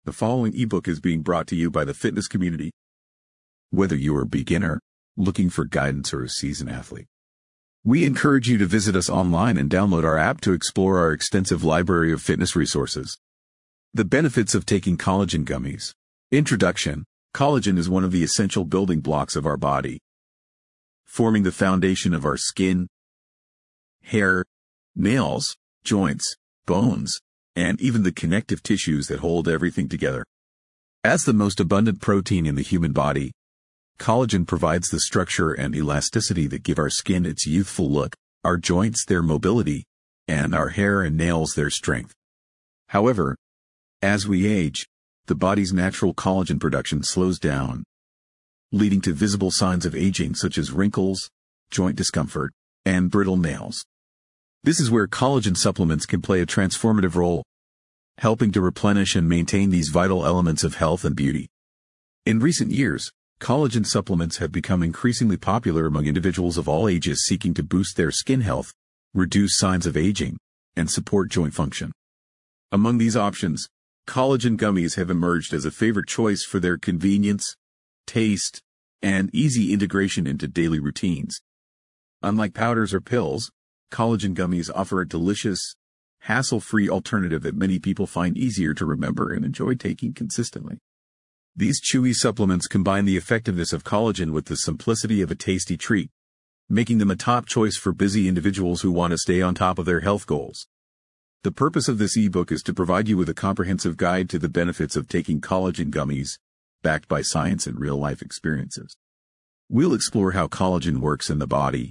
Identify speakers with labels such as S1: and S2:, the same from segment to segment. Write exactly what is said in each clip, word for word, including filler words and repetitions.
S1: The following ebook is being brought to you by the fitness community. Whether you are a beginner, looking for guidance, or a seasoned athlete, we encourage you to visit us online and download our app to explore our extensive library of fitness resources. The benefits of taking collagen gummies. Introduction. Collagen is one of the essential building blocks of our body, forming the foundation of our skin, hair, nails, joints, bones, and even the connective tissues that hold everything together. As the most abundant protein in the human body, collagen provides the structure and elasticity that give our skin its youthful look, our joints their mobility, and our hair and nails their strength. However, as we age, the body's natural collagen production slows down, leading to visible signs of aging such as wrinkles, joint discomfort, and brittle nails. This is where collagen supplements can play a transformative role, helping to replenish and maintain these vital elements of health and beauty. In recent years, collagen supplements have become increasingly popular among individuals of all ages seeking to boost their skin health, reduce signs of aging, and support joint function. Among these options, collagen gummies have emerged as a favorite choice for their convenience, taste, and easy integration into daily routines. Unlike powders or pills, collagen gummies offer a delicious, hassle-free alternative that many people find easier to remember and enjoy taking consistently. These chewy supplements combine the effectiveness of collagen with the simplicity of a tasty treat, making them a top choice for busy individuals who want to stay on top of their health goals. The purpose of this ebook is to provide you with a comprehensive guide to the benefits of taking collagen gummies, backed by science and real-life experiences. We'll explore how collagen works in the body,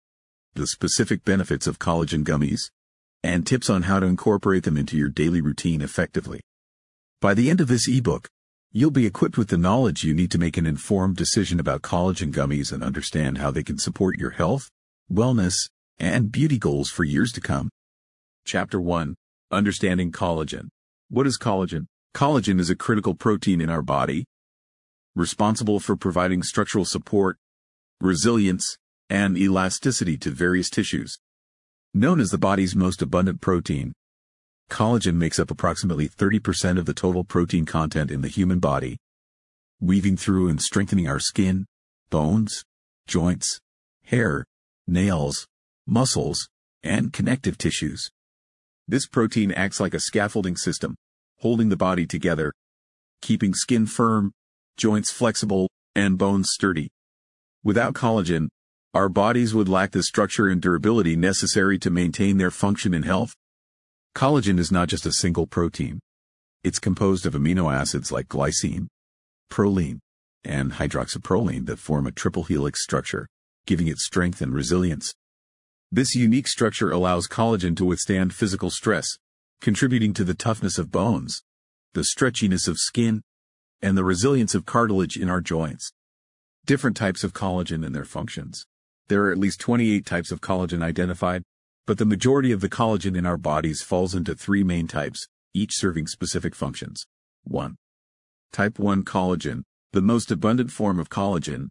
S1: the specific benefits of collagen gummies, and tips on how to incorporate them into your daily routine effectively. By the end of this ebook, you'll be equipped with the knowledge you need to make an informed decision about collagen gummies and understand how they can support your health, wellness, and beauty goals for years to come. Chapter one. Understanding collagen. What is collagen? Collagen is a critical protein in our body, responsible for providing structural support, resilience, and elasticity to various tissues. Known as the body's most abundant protein, collagen makes up approximately thirty percent of the total protein content in the human body, weaving through and strengthening our skin, bones, joints, hair, nails, muscles, and connective tissues. This protein acts like a scaffolding system, holding the body together, keeping skin firm, joints flexible, and bones sturdy. Without collagen, our bodies would lack the structure and durability necessary to maintain their function and health. Collagen is not just a single protein. It's composed of amino acids like glycine, proline, and hydroxyproline that form a triple helix structure, giving it strength and resilience. This unique structure allows collagen to withstand physical stress, contributing to the toughness of bones, the stretchiness of skin, and the resilience of cartilage in our joints. Different types of collagen and their functions. There are at least twenty-eight types of collagen identified, but the majority of the collagen in our bodies falls into three main types, each serving specific functions. one. Type one collagen, the most abundant form of collagen,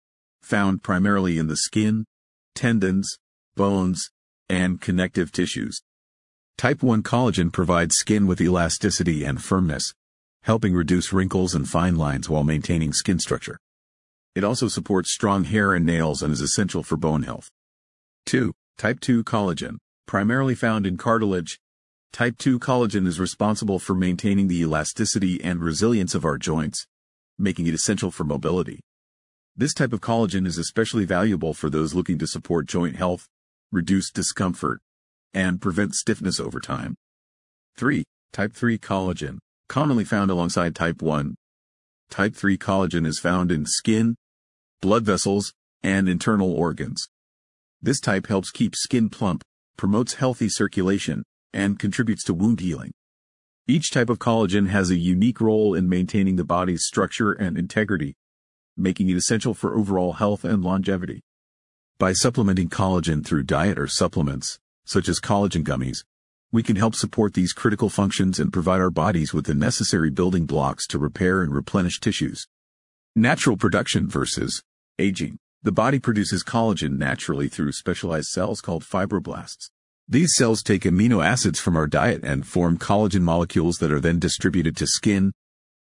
S1: found primarily in the skin, tendons, bones, and connective tissues. Type one collagen provides skin with elasticity and firmness, helping reduce wrinkles and fine lines while maintaining skin structure. It also supports strong hair and nails and is essential for bone health. two. Type two collagen, primarily found in cartilage. Type two collagen is responsible for maintaining the elasticity and resilience of our joints, making it essential for mobility. This type of collagen is especially valuable for those looking to support joint health, reduce discomfort, and prevent stiffness over time. three. Type three collagen, commonly found alongside type one. Type three collagen is found in skin, blood vessels, and internal organs. This type helps keep skin plump, promotes healthy circulation, and contributes to wound healing. Each type of collagen has a unique role in maintaining the body's structure and integrity, making it essential for overall health and longevity. By supplementing collagen through diet or supplements, such as collagen gummies, we can help support these critical functions and provide our bodies with the necessary building blocks to repair and replenish tissues. Natural production versus aging. The body produces collagen naturally through specialized cells called fibroblasts. These cells take amino acids from our diet and form collagen molecules that are then distributed to skin,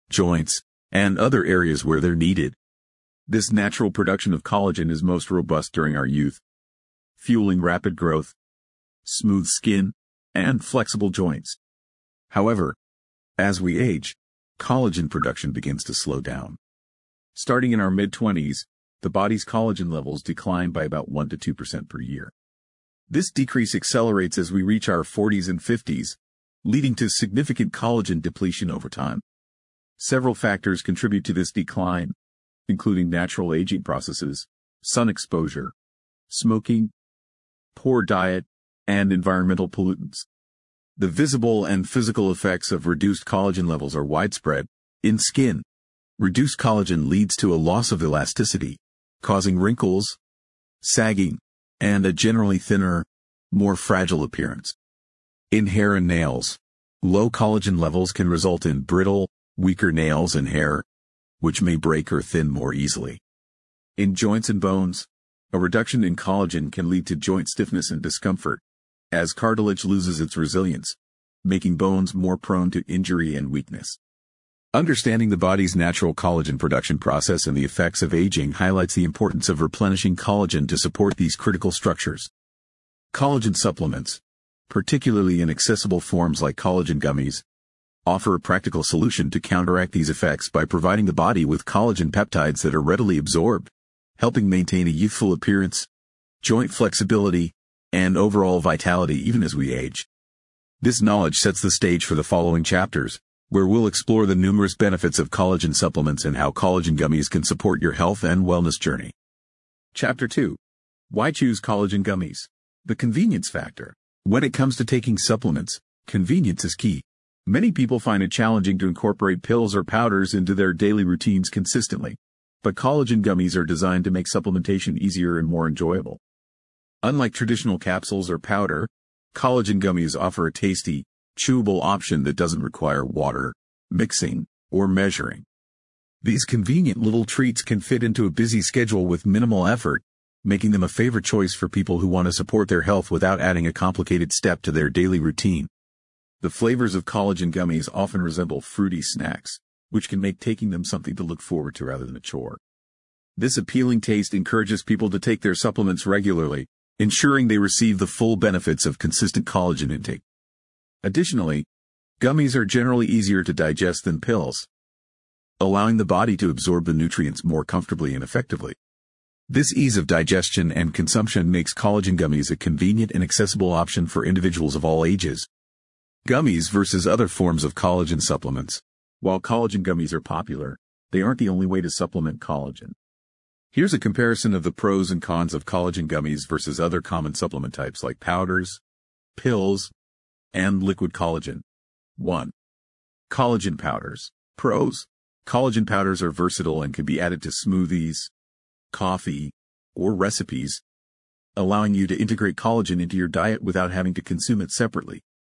S1: joints, and other areas where they're needed. This natural production of collagen is most robust during our youth, fueling rapid growth, smooth skin, and flexible joints. However, as we age, collagen production begins to slow down. Starting in our mid-twenties, the body's collagen levels decline by about one to two percent per year. This decrease accelerates as we reach our forties and fifties, leading to significant collagen depletion over time. Several factors contribute to this decline, including natural aging processes, sun exposure, smoking, poor diet, and environmental pollutants. The visible and physical effects of reduced collagen levels are widespread. In skin, reduced collagen leads to a loss of elasticity, causing wrinkles, sagging, and a generally thinner, more fragile appearance. In hair and nails, low collagen levels can result in brittle, weaker nails and hair, which may break or thin more easily. In joints and bones, a reduction in collagen can lead to joint stiffness and discomfort, as cartilage loses its resilience, making bones more prone to injury and weakness. Understanding the body's natural collagen production process and the effects of aging highlights the importance of replenishing collagen to support these critical structures. Collagen supplements, particularly in accessible forms like collagen gummies, offer a practical solution to counteract these effects by providing the body with collagen peptides that are readily absorbed, helping maintain a youthful appearance, joint flexibility, and overall vitality even as we age. This knowledge sets the stage for the following chapters, where we'll explore the numerous benefits of collagen supplements and how collagen gummies can support your health and wellness journey. Chapter two. Why choose collagen gummies? The convenience factor. When it comes to taking supplements, convenience is key. Many people find it challenging to incorporate pills or powders into their daily routines consistently, but collagen gummies are designed to make supplementation easier and more enjoyable. Unlike traditional capsules or powder, collagen gummies offer a tasty, chewable option that doesn't require water, mixing, or measuring. These convenient little treats can fit into a busy schedule with minimal effort, making them a favorite choice for people who want to support their health without adding a complicated step to their daily routine. The flavors of collagen gummies often resemble fruity snacks, which can make taking them something to look forward to rather than a chore. This appealing taste encourages people to take their supplements regularly, ensuring they receive the full benefits of consistent collagen intake. Additionally, gummies are generally easier to digest than pills, allowing the body to absorb the nutrients more comfortably and effectively. This ease of digestion and consumption makes collagen gummies a convenient and accessible option for individuals of all ages. Gummies versus other forms of collagen supplements. While collagen gummies are popular, they aren't the only way to supplement collagen. Here's a comparison of the pros and cons of collagen gummies versus other common supplement types like powders, pills, and liquid collagen. one. Collagen powders. Pros. Collagen powders are versatile and can be added to smoothies, coffee, or recipes, allowing you to integrate collagen into your diet without having to consume it separately.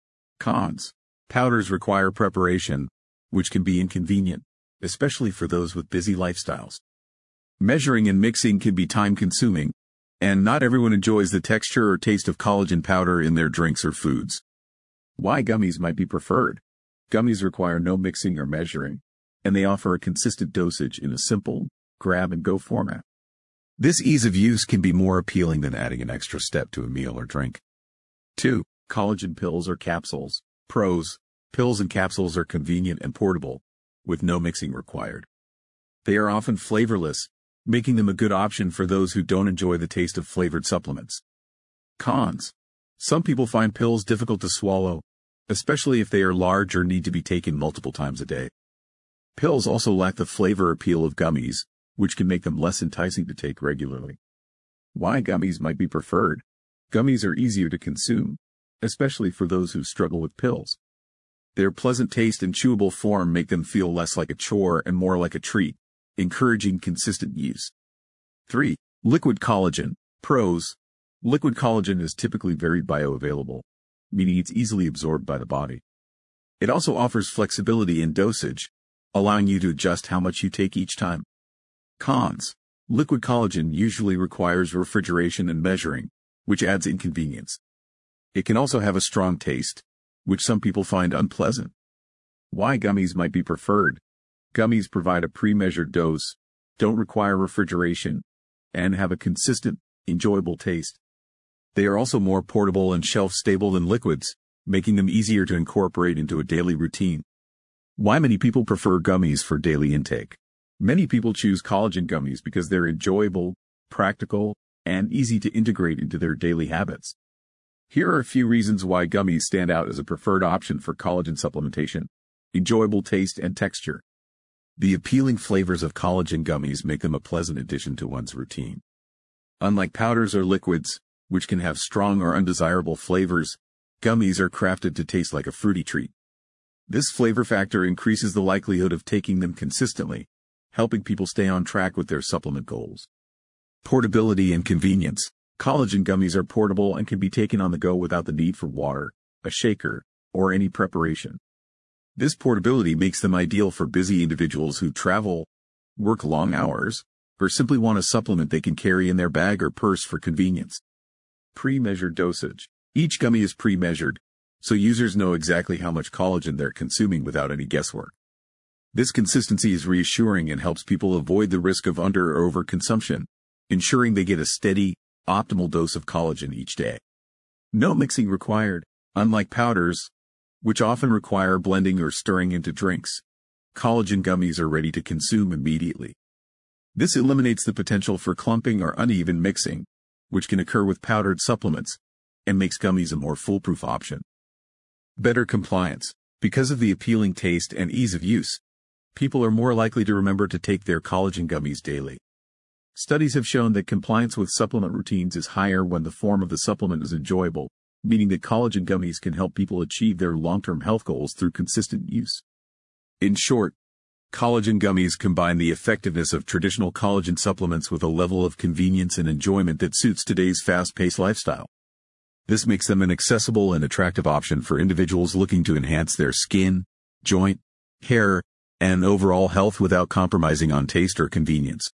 S1: Cons. Powders require preparation, which can be inconvenient, especially for those with busy lifestyles. Measuring and mixing can be time-consuming, and not everyone enjoys the texture or taste of collagen powder in their drinks or foods. Why gummies might be preferred. Gummies require no mixing or measuring, and they offer a consistent dosage in a simple, grab-and-go format. This ease of use can be more appealing than adding an extra step to a meal or drink. two. Collagen pills or capsules. Pros. Pills and capsules are convenient and portable, with no mixing required. They are often flavorless, making them a good option for those who don't enjoy the taste of flavored supplements. Cons. Some people find pills difficult to swallow, especially if they are large or need to be taken multiple times a day. Pills also lack the flavor appeal of gummies, which can make them less enticing to take regularly. Why gummies might be preferred. Gummies are easier to consume, especially for those who struggle with pills. Their pleasant taste and chewable form make them feel less like a chore and more like a treat, encouraging consistent use. three. Liquid collagen. Pros. Liquid collagen is typically very bioavailable, meaning it's easily absorbed by the body. It also offers flexibility in dosage, allowing you to adjust how much you take each time. Cons. Liquid collagen usually requires refrigeration and measuring, which adds inconvenience. It can also have a strong taste, which some people find unpleasant. Why gummies might be preferred. Gummies provide a pre-measured dose, don't require refrigeration, and have a consistent, enjoyable taste. They are also more portable and shelf-stable than liquids, making them easier to incorporate into a daily routine. Why many people prefer gummies for daily intake? Many people choose collagen gummies because they're enjoyable, practical, and easy to integrate into their daily habits. Here are a few reasons why gummies stand out as a preferred option for collagen supplementation. Enjoyable taste and texture. The appealing flavors of collagen gummies make them a pleasant addition to one's routine. Unlike powders or liquids, which can have strong or undesirable flavors, gummies are crafted to taste like a fruity treat. This flavor factor increases the likelihood of taking them consistently, helping people stay on track with their supplement goals. Portability and convenience. Collagen gummies are portable and can be taken on the go without the need for water, a shaker, or any preparation. This portability makes them ideal for busy individuals who travel, work long hours, or simply want a supplement they can carry in their bag or purse for convenience. Pre-measured dosage. Each gummy is pre-measured, so users know exactly how much collagen they're consuming without any guesswork. This consistency is reassuring and helps people avoid the risk of under or overconsumption, ensuring they get a steady, optimal dose of collagen each day. No mixing required. Unlike powders, which often require blending or stirring into drinks, collagen gummies are ready to consume immediately. This eliminates the potential for clumping or uneven mixing, which can occur with powdered supplements, and makes gummies a more foolproof option. Better compliance. Because of the appealing taste and ease of use, people are more likely to remember to take their collagen gummies daily. Studies have shown that compliance with supplement routines is higher when the form of the supplement is enjoyable, meaning that collagen gummies can help people achieve their long-term health goals through consistent use. In short, collagen gummies combine the effectiveness of traditional collagen supplements with a level of convenience and enjoyment that suits today's fast-paced lifestyle. This makes them an accessible and attractive option for individuals looking to enhance their skin, joint, hair, and overall health without compromising on taste or convenience.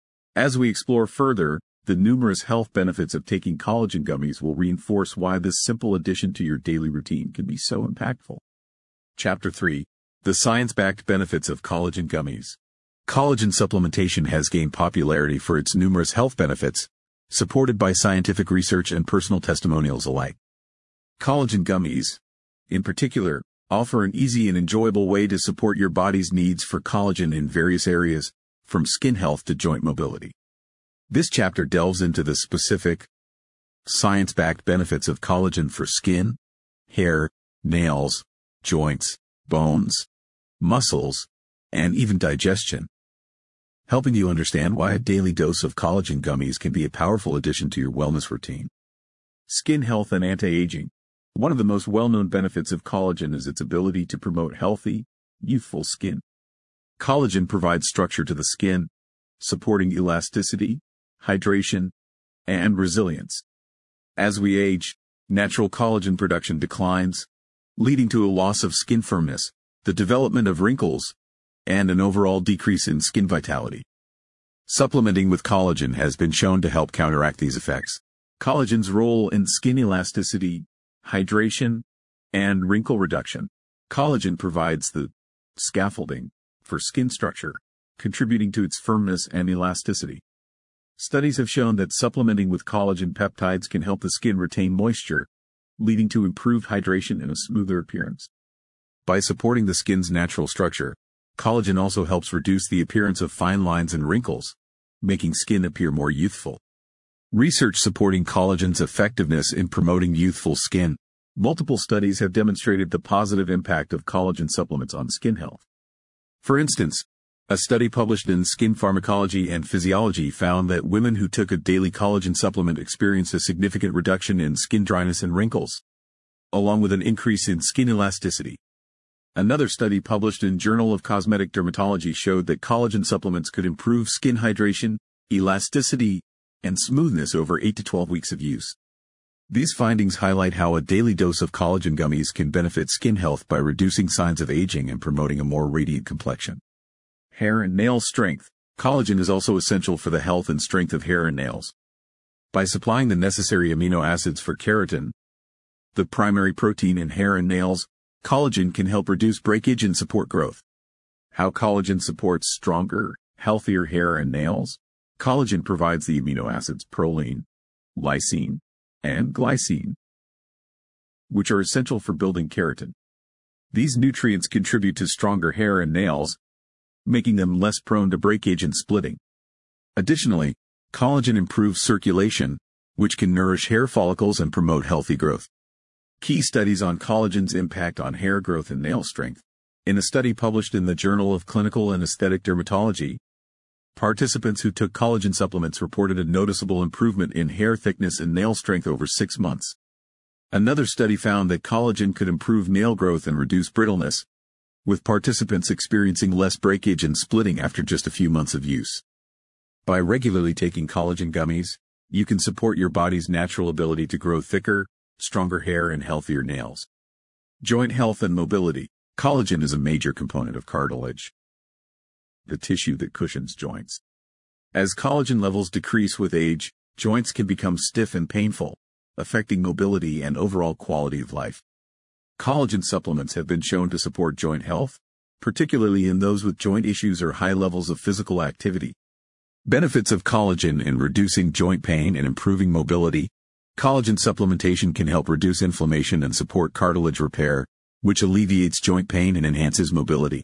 S1: As we explore further, the numerous health benefits of taking collagen gummies will reinforce why this simple addition to your daily routine can be so impactful. Chapter three. The science-backed benefits of collagen gummies. Collagen supplementation has gained popularity for its numerous health benefits, supported by scientific research and personal testimonials alike. Collagen gummies, in particular, offer an easy and enjoyable way to support your body's needs for collagen in various areas, from skin health to joint mobility. This chapter delves into the specific, science-backed benefits of collagen for skin, hair, nails, joints, bones, muscles, and even digestion, helping you understand why a daily dose of collagen gummies can be a powerful addition to your wellness routine. Skin health and anti-aging. One of the most well-known benefits of collagen is its ability to promote healthy, youthful skin. Collagen provides structure to the skin, supporting elasticity, hydration, and resilience. As we age, natural collagen production declines, leading to a loss of skin firmness, the development of wrinkles, and an overall decrease in skin vitality. Supplementing with collagen has been shown to help counteract these effects. Collagen's role in skin elasticity, hydration, and wrinkle reduction. Collagen provides the scaffolding for skin structure, contributing to its firmness and elasticity. Studies have shown that supplementing with collagen peptides can help the skin retain moisture, leading to improved hydration and a smoother appearance. By supporting the skin's natural structure, collagen also helps reduce the appearance of fine lines and wrinkles, making skin appear more youthful. Research supporting collagen's effectiveness in promoting youthful skin. Multiple studies have demonstrated the positive impact of collagen supplements on skin health. For instance, a study published in Skin Pharmacology and Physiology found that women who took a daily collagen supplement experienced a significant reduction in skin dryness and wrinkles, along with an increase in skin elasticity. Another study published in Journal of Cosmetic Dermatology showed that collagen supplements could improve skin hydration, elasticity, and smoothness over eight to twelve weeks of use. These findings highlight how a daily dose of collagen gummies can benefit skin health by reducing signs of aging and promoting a more radiant complexion. Hair and nail strength. Collagen is also essential for the health and strength of hair and nails. By supplying the necessary amino acids for keratin, the primary protein in hair and nails, collagen can help reduce breakage and support growth. How collagen supports stronger, healthier hair and nails. Collagen provides the amino acids proline, lysine, and glycine, which are essential for building keratin. These nutrients contribute to stronger hair and nails, making them less prone to breakage and splitting. Additionally, collagen improves circulation, which can nourish hair follicles and promote healthy growth. Key studies on collagen's impact on hair growth and nail strength. In a study published in the Journal of Clinical and Aesthetic Dermatology, participants who took collagen supplements reported a noticeable improvement in hair thickness and nail strength over six months. Another study found that collagen could improve nail growth and reduce brittleness, with participants experiencing less breakage and splitting after just a few months of use. By regularly taking collagen gummies, you can support your body's natural ability to grow thicker, stronger hair and healthier nails. Joint health and mobility. Collagen is a major component of cartilage, the tissue that cushions joints. As collagen levels decrease with age, joints can become stiff and painful, affecting mobility and overall quality of life. Collagen supplements have been shown to support joint health, particularly in those with joint issues or high levels of physical activity. Benefits of collagen in reducing joint pain and improving mobility. Collagen supplementation can help reduce inflammation and support cartilage repair, which alleviates joint pain and enhances mobility.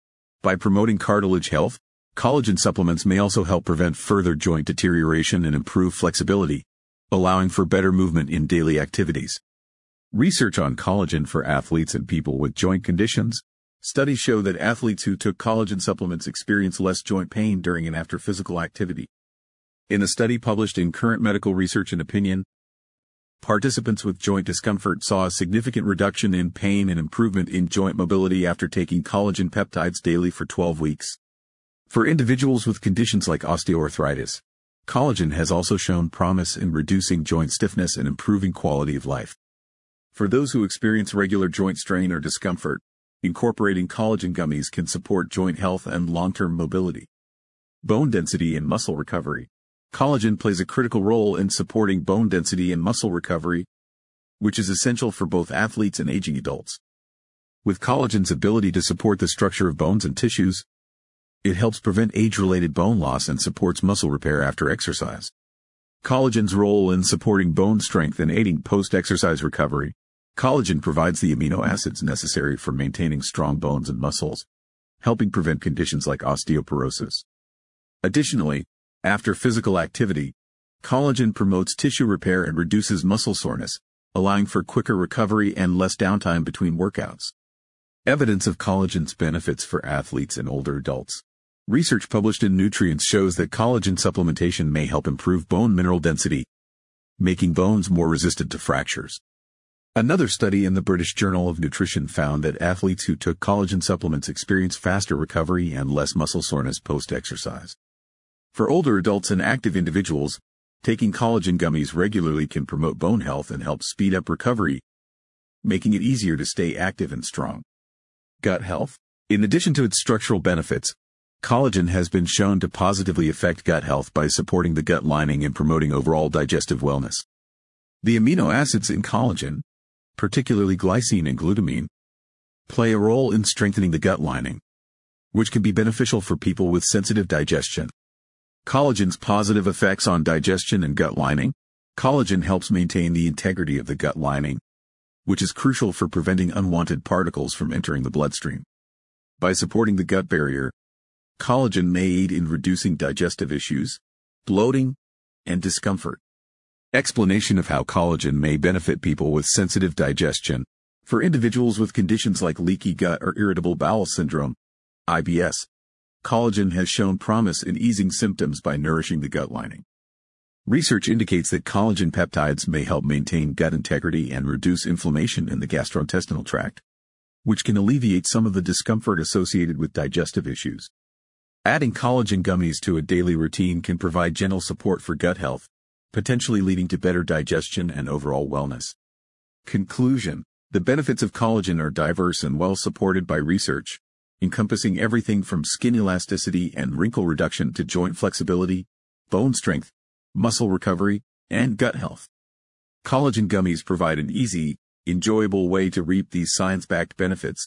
S1: By promoting cartilage health, collagen supplements may also help prevent further joint deterioration and improve flexibility, allowing for better movement in daily activities. Research on collagen for athletes and people with joint conditions. Studies show that athletes who took collagen supplements experience less joint pain during and after physical activity. In a study published in Current Medical Research and Opinion, participants with joint discomfort saw a significant reduction in pain and improvement in joint mobility after taking collagen peptides daily for twelve weeks. For individuals with conditions like osteoarthritis, collagen has also shown promise in reducing joint stiffness and improving quality of life. For those who experience regular joint strain or discomfort, incorporating collagen gummies can support joint health and long-term mobility. Bone density and muscle recovery. Collagen plays a critical role in supporting bone density and muscle recovery, which is essential for both athletes and aging adults. With collagen's ability to support the structure of bones and tissues, it helps prevent age-related bone loss and supports muscle repair after exercise. Collagen's role in supporting bone strength and aiding post-exercise recovery. Collagen provides the amino acids necessary for maintaining strong bones and muscles, helping prevent conditions like osteoporosis. Additionally, after physical activity, collagen promotes tissue repair and reduces muscle soreness, allowing for quicker recovery and less downtime between workouts. Evidence of collagen's benefits for athletes and older adults. Research published in Nutrients shows that collagen supplementation may help improve bone mineral density, making bones more resistant to fractures. Another study in the British Journal of Nutrition found that athletes who took collagen supplements experience faster recovery and less muscle soreness post-exercise. For older adults and active individuals, taking collagen gummies regularly can promote bone health and help speed up recovery, making it easier to stay active and strong. Gut health. In addition to its structural benefits, collagen has been shown to positively affect gut health by supporting the gut lining and promoting overall digestive wellness. The amino acids in collagen, particularly glycine and glutamine, play a role in strengthening the gut lining, which can be beneficial for people with sensitive digestion. Collagen's positive effects on digestion and gut lining. Collagen helps maintain the integrity of the gut lining, which is crucial for preventing unwanted particles from entering the bloodstream. By supporting the gut barrier, collagen may aid in reducing digestive issues, bloating, and discomfort. Explanation of how collagen may benefit people with sensitive digestion. For individuals with conditions like leaky gut or irritable bowel syndrome, I B S, collagen has shown promise in easing symptoms by nourishing the gut lining. Research indicates that collagen peptides may help maintain gut integrity and reduce inflammation in the gastrointestinal tract, which can alleviate some of the discomfort associated with digestive issues. Adding collagen gummies to a daily routine can provide gentle support for gut health, potentially leading to better digestion and overall wellness. Conclusion. The benefits of collagen are diverse and well supported by research, encompassing everything from skin elasticity and wrinkle reduction to joint flexibility, bone strength, muscle recovery, and gut health. Collagen gummies provide an easy, enjoyable way to reap these science-backed benefits,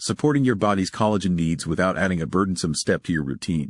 S1: supporting your body's collagen needs without adding a burdensome step to your routine.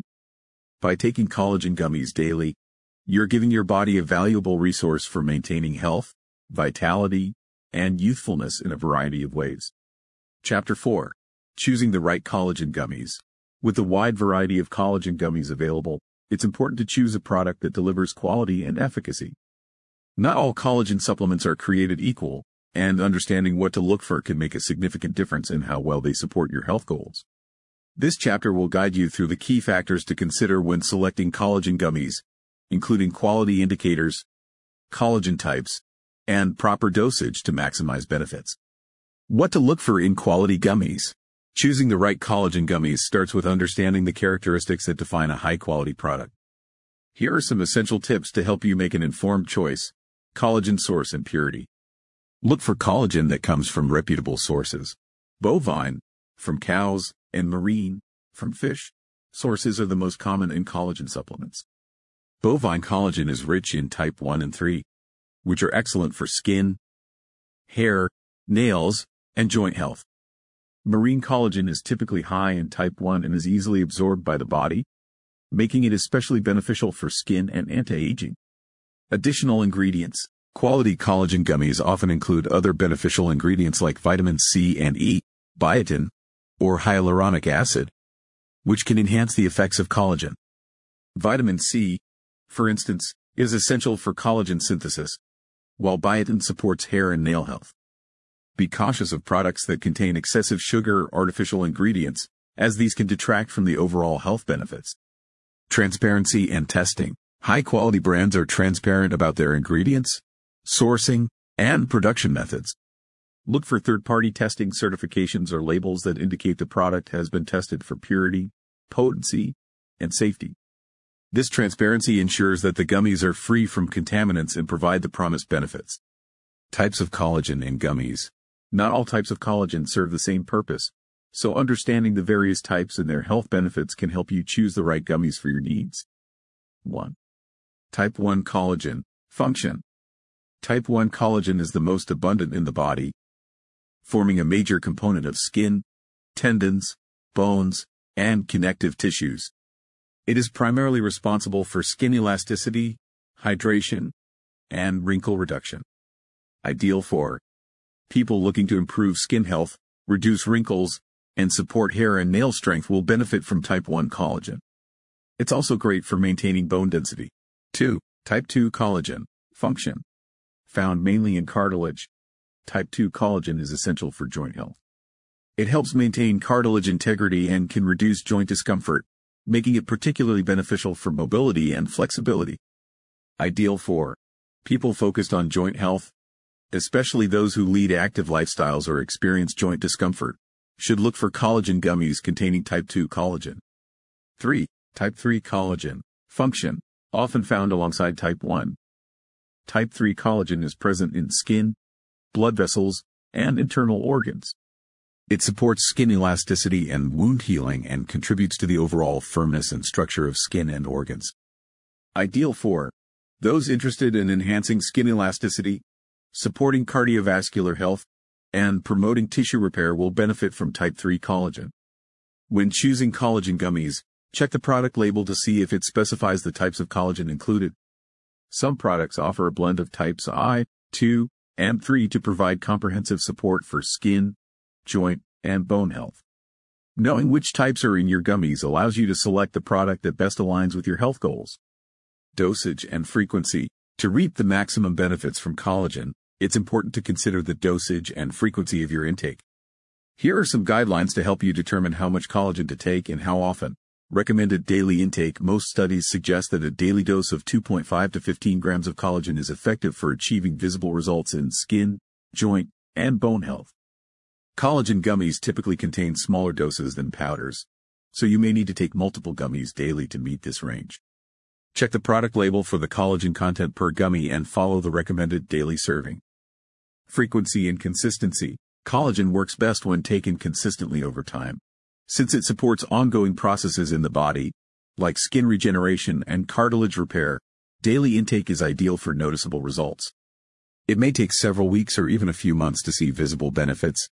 S1: By taking collagen gummies daily, you're giving your body a valuable resource for maintaining health, vitality, and youthfulness in a variety of ways. Chapter four. Choosing the right collagen gummies. With the wide variety of collagen gummies available, it's important to choose a product that delivers quality and efficacy. Not all collagen supplements are created equal, and understanding what to look for can make a significant difference in how well they support your health goals. This chapter will guide you through the key factors to consider when selecting collagen gummies, including quality indicators, collagen types, and proper dosage to maximize benefits. What to look for in quality gummies. Choosing the right collagen gummies starts with understanding the characteristics that define a high-quality product. Here are some essential tips to help you make an informed choice. Collagen source and purity. Look for collagen that comes from reputable sources. Bovine, from cows, and marine, from fish, sources are the most common in collagen supplements. Bovine collagen is rich in type one and three, which are excellent for skin, hair, nails, and joint health. Marine collagen is typically high in type one and is easily absorbed by the body, making it especially beneficial for skin and anti-aging. Additional ingredients. Quality collagen gummies often include other beneficial ingredients like vitamin C and E, biotin, or hyaluronic acid, which can enhance the effects of collagen. Vitamin C, for instance, is essential for collagen synthesis, while biotin supports hair and nail health. Be cautious of products that contain excessive sugar or artificial ingredients, as these can detract from the overall health benefits. Transparency and testing. High-quality brands are transparent about their ingredients, sourcing, and production methods. Look for third-party testing certifications or labels that indicate the product has been tested for purity, potency, and safety. This transparency ensures that the gummies are free from contaminants and provide the promised benefits. Types of collagen in gummies. Not all types of collagen serve the same purpose, so understanding the various types and their health benefits can help you choose the right gummies for your needs. one. Type one collagen. Function. Type one collagen is the most abundant in the body, forming a major component of skin, tendons, bones, and connective tissues. It is primarily responsible for skin elasticity, hydration, and wrinkle reduction. Ideal for people looking to improve skin health, reduce wrinkles, and support hair and nail strength will benefit from type one collagen. It's also great for maintaining bone density. two. Type two collagen. Function. Found mainly in cartilage, type two collagen is essential for joint health. It helps maintain cartilage integrity and can reduce joint discomfort, making it particularly beneficial for mobility and flexibility. Ideal for people focused on joint health, especially those who lead active lifestyles or experience joint discomfort, should look for collagen gummies containing type two collagen. three. Type three collagen. Function. Often found alongside type one. Type three collagen is present in skin, blood vessels, and internal organs. It supports skin elasticity and wound healing and contributes to the overall firmness and structure of skin and organs. Ideal for those interested in enhancing skin elasticity, supporting cardiovascular health, and promoting tissue repair will benefit from type three collagen. When choosing collagen gummies, check the product label to see if it specifies the types of collagen included. Some products offer a blend of types one, two, and three to provide comprehensive support for skin, joint, and bone health. Knowing which types are in your gummies allows you to select the product that best aligns with your health goals. Dosage and frequency. To reap the maximum benefits from collagen, it's important to consider the dosage and frequency of your intake. Here are some guidelines to help you determine how much collagen to take and how often. Recommended daily intake. Most studies suggest that a daily dose of two point five to fifteen grams of collagen is effective for achieving visible results in skin, joint, and bone health. Collagen gummies typically contain smaller doses than powders, so you may need to take multiple gummies daily to meet this range. Check the product label for the collagen content per gummy and follow the recommended daily serving. Frequency and consistency. Collagen works best when taken consistently over time. Since it supports ongoing processes in the body, like skin regeneration and cartilage repair, daily intake is ideal for noticeable results. It may take several weeks or even a few months to see visible benefits,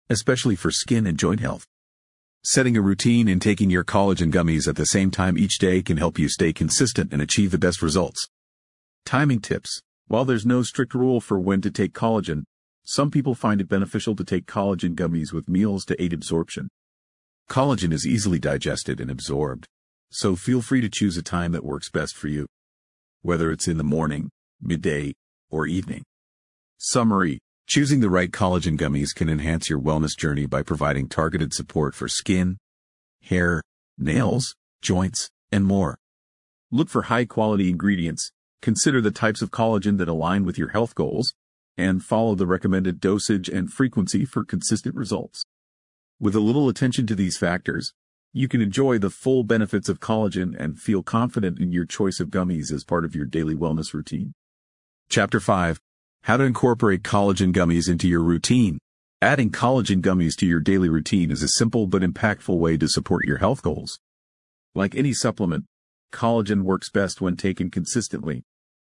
S1: especially for skin and joint health. Setting a routine and taking your collagen gummies at the same time each day can help you stay consistent and achieve the best results. Timing tips. While there's no strict rule for when to take collagen, some people find it beneficial to take collagen gummies with meals to aid absorption. Collagen is easily digested and absorbed, so feel free to choose a time that works best for you, whether it's in the morning, midday, or evening. Summary. Choosing the right collagen gummies can enhance your wellness journey by providing targeted support for skin, hair, nails, joints, and more. Look for high-quality ingredients, consider the types of collagen that align with your health goals, and follow the recommended dosage and frequency for consistent results. With a little attention to these factors, you can enjoy the full benefits of collagen and feel confident in your choice of gummies as part of your daily wellness routine. Chapter five. How to incorporate collagen gummies into your routine. Adding collagen gummies to your daily routine is a simple but impactful way to support your health goals. Like any supplement, collagen works best when taken consistently,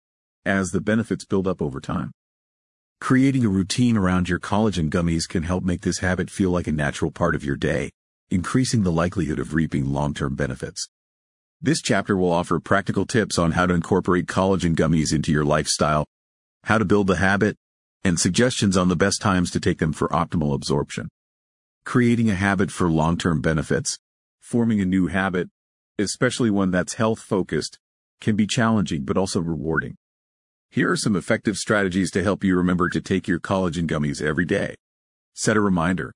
S1: as the benefits build up over time. Creating a routine around your collagen gummies can help make this habit feel like a natural part of your day, increasing the likelihood of reaping long-term benefits. This chapter will offer practical tips on how to incorporate collagen gummies into your lifestyle, how to build the habit, and suggestions on the best times to take them for optimal absorption. Creating a habit for long-term benefits. Forming a new habit, especially one that's health-focused, can be challenging but also rewarding. Here are some effective strategies to help you remember to take your collagen gummies every day. Set a reminder.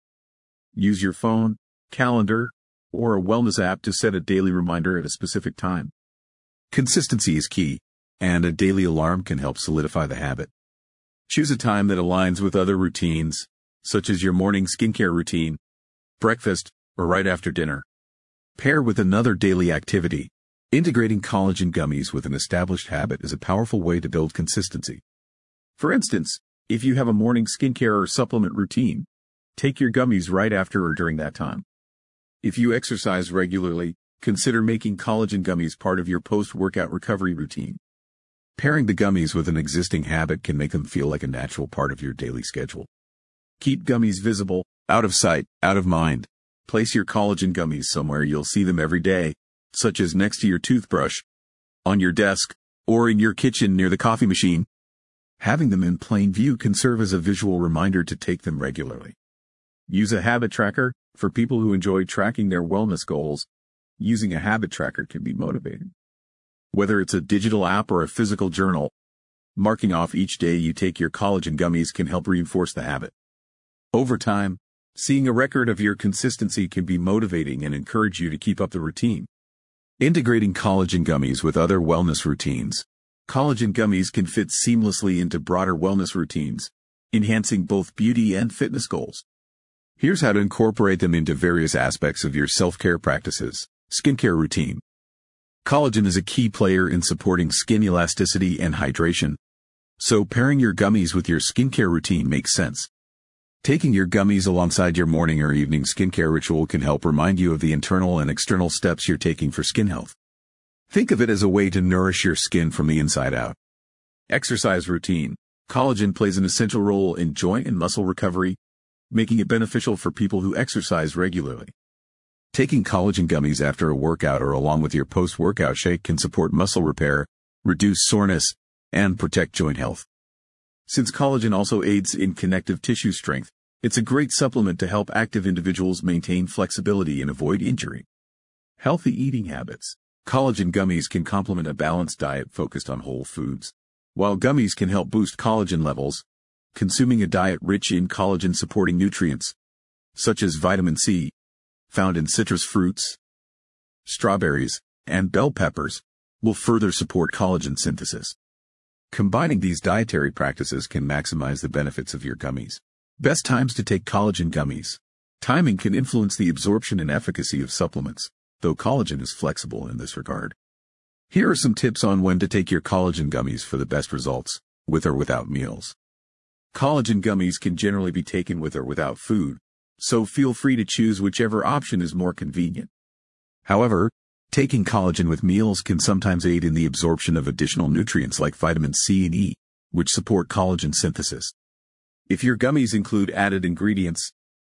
S1: Use your phone, calendar, or a wellness app to set a daily reminder at a specific time. Consistency is key, and a daily alarm can help solidify the habit. Choose a time that aligns with other routines, such as your morning skincare routine, breakfast, or right after dinner. Pair with another daily activity. Integrating collagen gummies with an established habit is a powerful way to build consistency. For instance, if you have a morning skincare or supplement routine, take your gummies right after or during that time. If you exercise regularly, consider making collagen gummies part of your post-workout recovery routine. Pairing the gummies with an existing habit can make them feel like a natural part of your daily schedule. Keep gummies visible, out of sight, out of mind. Place your collagen gummies somewhere you'll see them every day, such as next to your toothbrush, on your desk, or in your kitchen near the coffee machine. Having them in plain view can serve as a visual reminder to take them regularly. Use a habit tracker. For people who enjoy tracking their wellness goals, using a habit tracker can be motivating. Whether it's a digital app or a physical journal, marking off each day you take your collagen gummies can help reinforce the habit. Over time, seeing a record of your consistency can be motivating and encourage you to keep up the routine. Integrating collagen gummies with other wellness routines. Collagen gummies can fit seamlessly into broader wellness routines, enhancing both beauty and fitness goals. Here's how to incorporate them into various aspects of your self-care practices. Skincare routine. Collagen is a key player in supporting skin elasticity and hydration, so pairing your gummies with your skincare routine makes sense. Taking your gummies alongside your morning or evening skincare ritual can help remind you of the internal and external steps you're taking for skin health. Think of it as a way to nourish your skin from the inside out. Exercise routine. Collagen plays an essential role in joint and muscle recovery, making it beneficial for people who exercise regularly. Taking collagen gummies after a workout or along with your post-workout shake can support muscle repair, reduce soreness, and protect joint health. Since collagen also aids in connective tissue strength, it's a great supplement to help active individuals maintain flexibility and avoid injury. Healthy eating habits. Collagen gummies can complement a balanced diet focused on whole foods. While gummies can help boost collagen levels, consuming a diet rich in collagen-supporting nutrients, such as vitamin C, found in citrus fruits, strawberries, and bell peppers, will further support collagen synthesis. Combining these dietary practices can maximize the benefits of your gummies. Best times to take collagen gummies. Timing can influence the absorption and efficacy of supplements, though collagen is flexible in this regard. Here are some tips on when to take your collagen gummies for the best results, with or without meals. Collagen gummies can generally be taken with or without food, so feel free to choose whichever option is more convenient. However, taking collagen with meals can sometimes aid in the absorption of additional nutrients like vitamin C and E, which support collagen synthesis. If your gummies include added ingredients,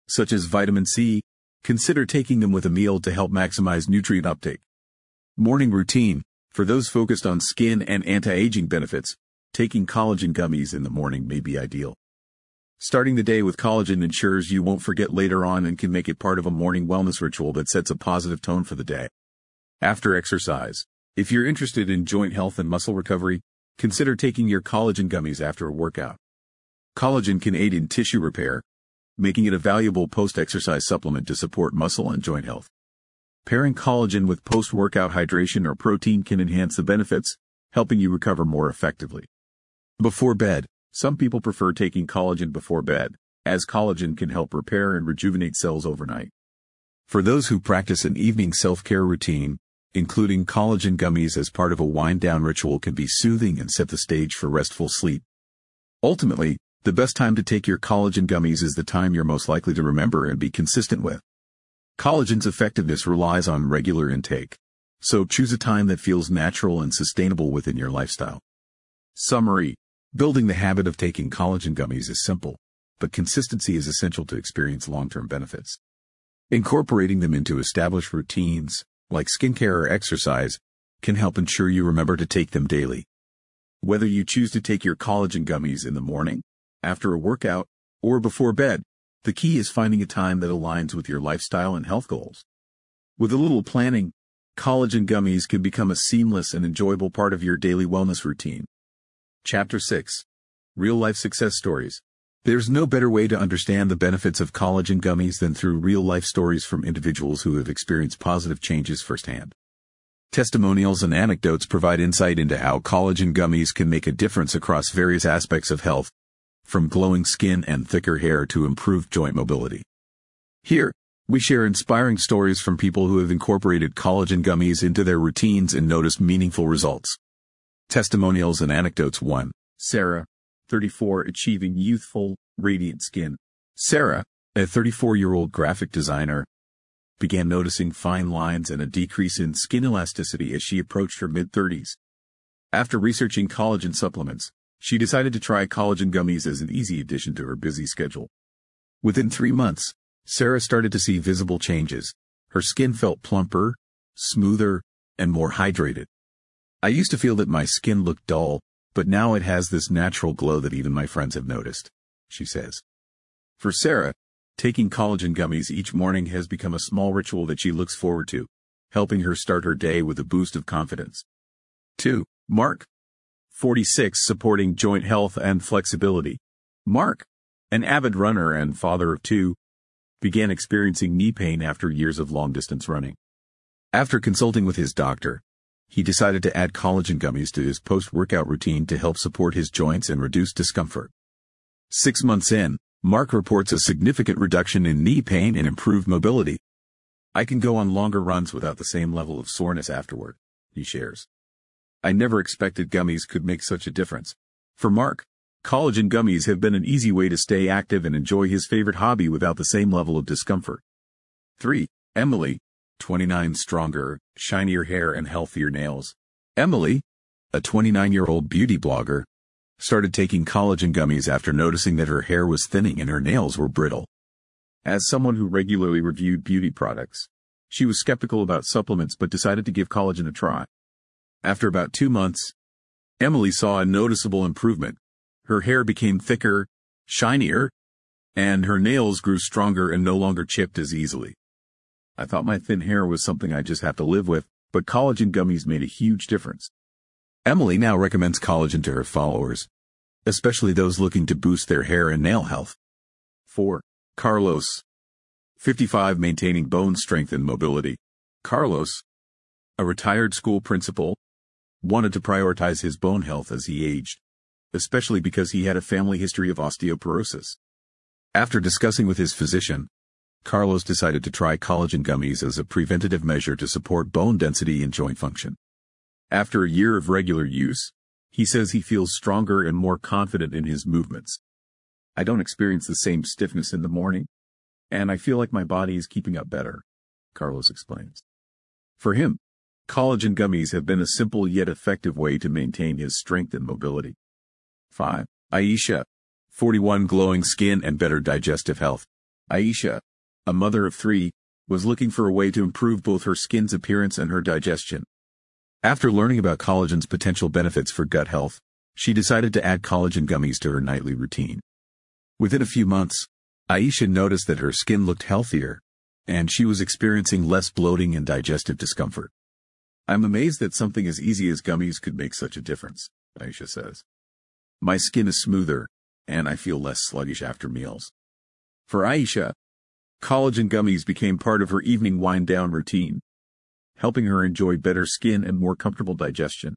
S1: such as vitamin C, consider taking them with a meal to help maximize nutrient uptake. Morning routine. For those focused on skin and anti-aging benefits, taking collagen gummies in the morning may be ideal. Starting the day with collagen ensures you won't forget later on and can make it part of a morning wellness ritual that sets a positive tone for the day. After exercise. If you're interested in joint health and muscle recovery, consider taking your collagen gummies after a workout. Collagen can aid in tissue repair, making it a valuable post-exercise supplement to support muscle and joint health. Pairing collagen with post-workout hydration or protein can enhance the benefits, helping you recover more effectively. Before bed. Some people prefer taking collagen before bed, as collagen can help repair and rejuvenate cells overnight. For those who practice an evening self-care routine, including collagen gummies as part of a wind-down ritual can be soothing and set the stage for restful sleep. Ultimately, the best time to take your collagen gummies is the time you're most likely to remember and be consistent with. Collagen's effectiveness relies on regular intake, so choose a time that feels natural and sustainable within your lifestyle. Summary. Building the habit of taking collagen gummies is simple, but consistency is essential to experience long-term benefits. Incorporating them into established routines, like skincare or exercise, can help ensure you remember to take them daily. Whether you choose to take your collagen gummies in the morning, after a workout, or before bed, the key is finding a time that aligns with your lifestyle and health goals. With a little planning, collagen gummies can become a seamless and enjoyable part of your daily wellness routine. Chapter six. Real-life success stories. There's no better way to understand the benefits of collagen gummies than through real-life stories from individuals who have experienced positive changes firsthand. Testimonials and anecdotes provide insight into how collagen gummies can make a difference across various aspects of health, from glowing skin and thicker hair to improved joint mobility. Here, we share inspiring stories from people who have incorporated collagen gummies into their routines and noticed meaningful results. Testimonials and anecdotes. one. Sarah, thirty-four, achieving youthful, radiant skin. Sarah, a thirty-four-year-old graphic designer, began noticing fine lines and a decrease in skin elasticity as she approached her mid-thirties. After researching collagen supplements, she decided to try collagen gummies as an easy addition to her busy schedule. Within three months, Sarah started to see visible changes. Her skin felt plumper, smoother, and more hydrated. I used to feel that my skin looked dull, but now it has this natural glow that even my friends have noticed, she says. For Sarah, taking collagen gummies each morning has become a small ritual that she looks forward to, helping her start her day with a boost of confidence. two. Mark, forty-six, supporting joint health and flexibility. Mark, an avid runner and father of two, began experiencing knee pain after years of long-distance running. After consulting with his doctor, he decided to add collagen gummies to his post-workout routine to help support his joints and reduce discomfort. Six months in, Mark reports a significant reduction in knee pain and improved mobility. I can go on longer runs without the same level of soreness afterward, he shares. I never expected gummies could make such a difference. For Mark, collagen gummies have been an easy way to stay active and enjoy his favorite hobby without the same level of discomfort. three. Emily, twenty-nine, stronger, shinier hair and healthier nails. Emily, a twenty-nine-year-old beauty blogger, started taking collagen gummies after noticing that her hair was thinning and her nails were brittle. As someone who regularly reviewed beauty products, she was skeptical about supplements but decided to give collagen a try. After about two months, Emily saw a noticeable improvement. Her hair became thicker, shinier, and her nails grew stronger and no longer chipped as easily. I thought my thin hair was something I just have to live with, but collagen gummies made a huge difference. Emily now recommends collagen to her followers, especially those looking to boost their hair and nail health. four. Carlos, fifty-five, maintaining bone strength and mobility. Carlos, a retired school principal, wanted to prioritize his bone health as he aged, especially because he had a family history of osteoporosis. After discussing with his physician, Carlos decided to try collagen gummies as a preventative measure to support bone density and joint function. After a year of regular use, he says he feels stronger and more confident in his movements. I don't experience the same stiffness in the morning, and I feel like my body is keeping up better, Carlos explains. For him, collagen gummies have been a simple yet effective way to maintain his strength and mobility. five. Aisha, forty-one, glowing skin and better digestive health. Aisha, a mother of three, was looking for a way to improve both her skin's appearance and her digestion. After learning about collagen's potential benefits for gut health, she decided to add collagen gummies to her nightly routine. Within a few months, Aisha noticed that her skin looked healthier, and she was experiencing less bloating and digestive discomfort. "I'm amazed that something as easy as gummies could make such a difference," Aisha says. "My skin is smoother, and I feel less sluggish after meals." For Aisha, collagen gummies became part of her evening wind-down routine, helping her enjoy better skin and more comfortable digestion.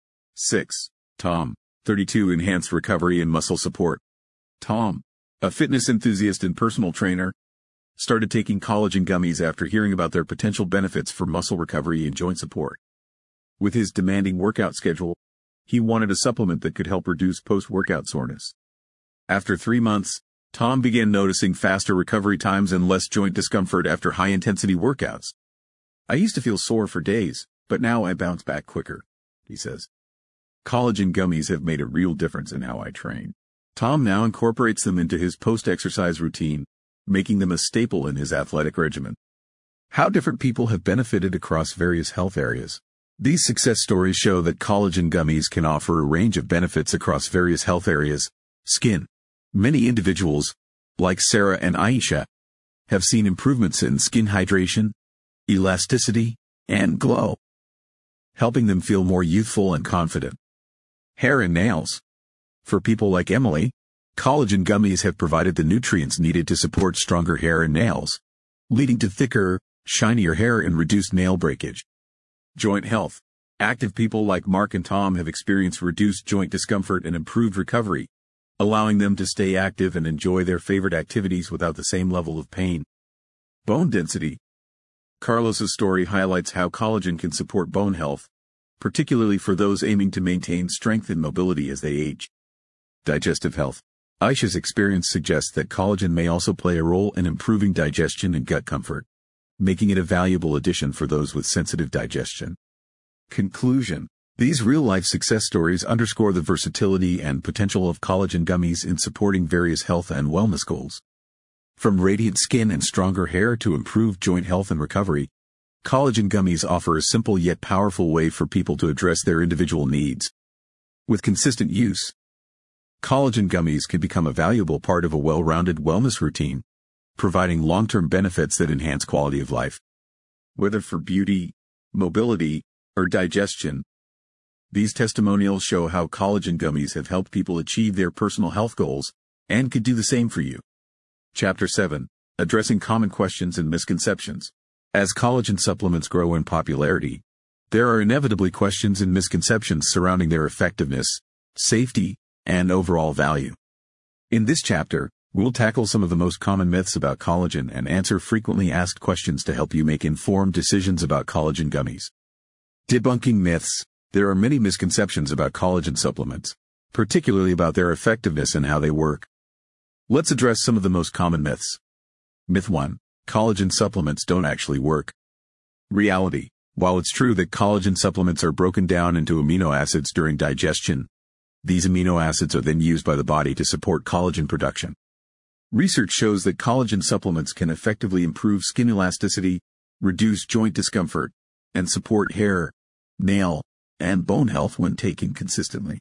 S1: six. Tom, thirty-two, enhanced recovery and muscle support. Tom, a fitness enthusiast and personal trainer, started taking collagen gummies after hearing about their potential benefits for muscle recovery and joint support. With his demanding workout schedule, he wanted a supplement that could help reduce post-workout soreness. After three months, Tom began noticing faster recovery times and less joint discomfort after high-intensity workouts. "I used to feel sore for days, but now I bounce back quicker," he says. "Collagen gummies have made a real difference in how I train." Tom now incorporates them into his post-exercise routine, making them a staple in his athletic regimen. How different people have benefited across various health areas. These success stories show that collagen gummies can offer a range of benefits across various health areas. Skin. Many individuals, like Sarah and Aisha, have seen improvements in skin hydration, elasticity, and glow, helping them feel more youthful and confident. Hair and nails. For people like Emily, collagen gummies have provided the nutrients needed to support stronger hair and nails, leading to thicker, shinier hair and reduced nail breakage. Joint health. Active people like Mark and Tom have experienced reduced joint discomfort and improved recovery, allowing them to stay active and enjoy their favorite activities without the same level of pain. Bone density. Carlos's story highlights how collagen can support bone health, particularly for those aiming to maintain strength and mobility as they age. Digestive health. Aisha's experience suggests that collagen may also play a role in improving digestion and gut comfort, making it a valuable addition for those with sensitive digestion. Conclusion. These real-life success stories underscore the versatility and potential of collagen gummies in supporting various health and wellness goals. From radiant skin and stronger hair to improved joint health and recovery, collagen gummies offer a simple yet powerful way for people to address their individual needs. With consistent use, collagen gummies can become a valuable part of a well-rounded wellness routine, providing long-term benefits that enhance quality of life. Whether for beauty, mobility, or digestion, these testimonials show how collagen gummies have helped people achieve their personal health goals, and could do the same for you. Chapter seven. Addressing common questions and misconceptions. As collagen supplements grow in popularity, there are inevitably questions and misconceptions surrounding their effectiveness, safety, and overall value. In this chapter, we'll tackle some of the most common myths about collagen and answer frequently asked questions to help you make informed decisions about collagen gummies. Debunking myths. There are many misconceptions about collagen supplements, particularly about their effectiveness and how they work. Let's address some of the most common myths. Myth one. Collagen supplements don't actually work. Reality. While it's true that collagen supplements are broken down into amino acids during digestion, these amino acids are then used by the body to support collagen production. Research shows that collagen supplements can effectively improve skin elasticity, reduce joint discomfort, and support hair, nail, and bone health when taken consistently.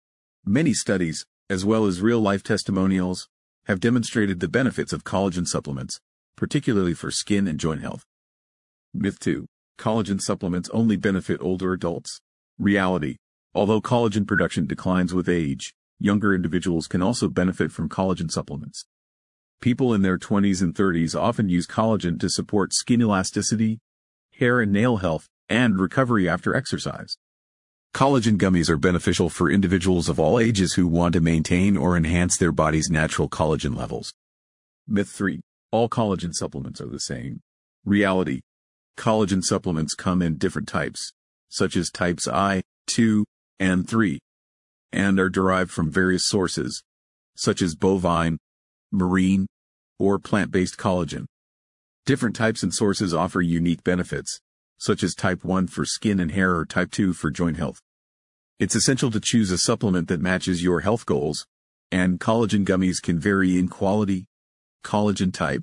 S1: Many studies, as well as real-life testimonials, have demonstrated the benefits of collagen supplements, particularly for skin and joint health. Myth two. Collagen supplements only benefit older adults. Reality. Although collagen production declines with age, younger individuals can also benefit from collagen supplements. People in their twenties and thirties often use collagen to support skin elasticity, hair and nail health, and recovery after exercise. Collagen gummies are beneficial for individuals of all ages who want to maintain or enhance their body's natural collagen levels. Myth three. All collagen supplements are the same. Reality. Collagen supplements come in different types, such as types I, two, and three, and are derived from various sources, such as bovine, marine, or plant-based collagen. Different types and sources offer unique benefits, such as type one for skin and hair or type two for joint health. It's essential to choose a supplement that matches your health goals, and collagen gummies can vary in quality, collagen type,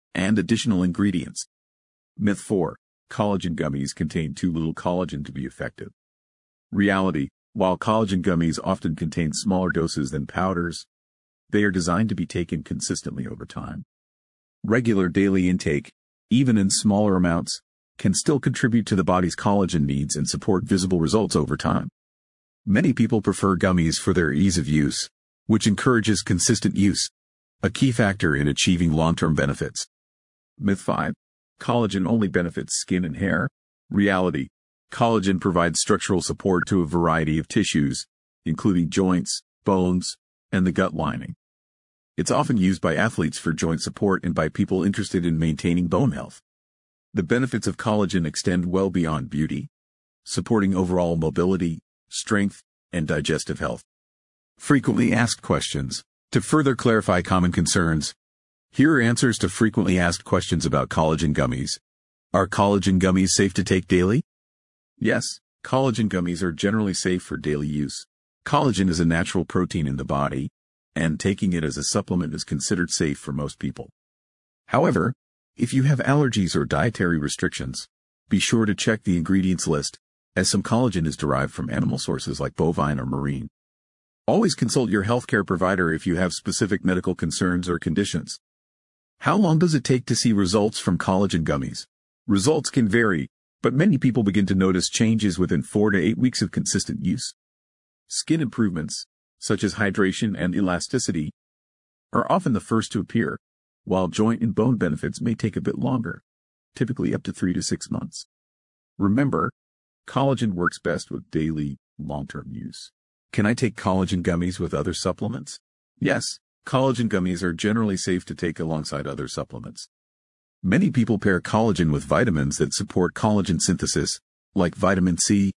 S1: and additional ingredients. Myth four. Collagen gummies contain too little collagen to be effective. Reality. While collagen gummies often contain smaller doses than powders, they are designed to be taken consistently over time. Regular daily intake, even in smaller amounts, can still contribute to the body's collagen needs and support visible results over time. Many people prefer gummies for their ease of use, which encourages consistent use, a key factor in achieving long-term benefits. Myth five. Collagen only benefits skin and hair. Reality. Collagen provides structural support to a variety of tissues, including joints, bones, and the gut lining. It's often used by athletes for joint support and by people interested in maintaining bone health. The benefits of collagen extend well beyond beauty, supporting overall mobility, strength, and digestive health. Frequently asked questions. To further clarify common concerns, here are answers to frequently asked questions about collagen gummies. Are collagen gummies safe to take daily? Yes, collagen gummies are generally safe for daily use. Collagen is a natural protein in the body, and taking it as a supplement is considered safe for most people. However, if you have allergies or dietary restrictions, be sure to check the ingredients list, as some collagen is derived from animal sources like bovine or marine. Always consult your healthcare provider if you have specific medical concerns or conditions. How long does it take to see results from collagen gummies? Results can vary, but many people begin to notice changes within four to eight weeks of consistent use. Skin improvements, such as hydration and elasticity, are often the first to appear, while joint and bone benefits may take a bit longer, typically up to three to six months. Remember, collagen works best with daily, long-term use. Can I take collagen gummies with other supplements? Yes, collagen gummies are generally safe to take alongside other supplements. Many people pair collagen with vitamins that support collagen synthesis, like vitamin C,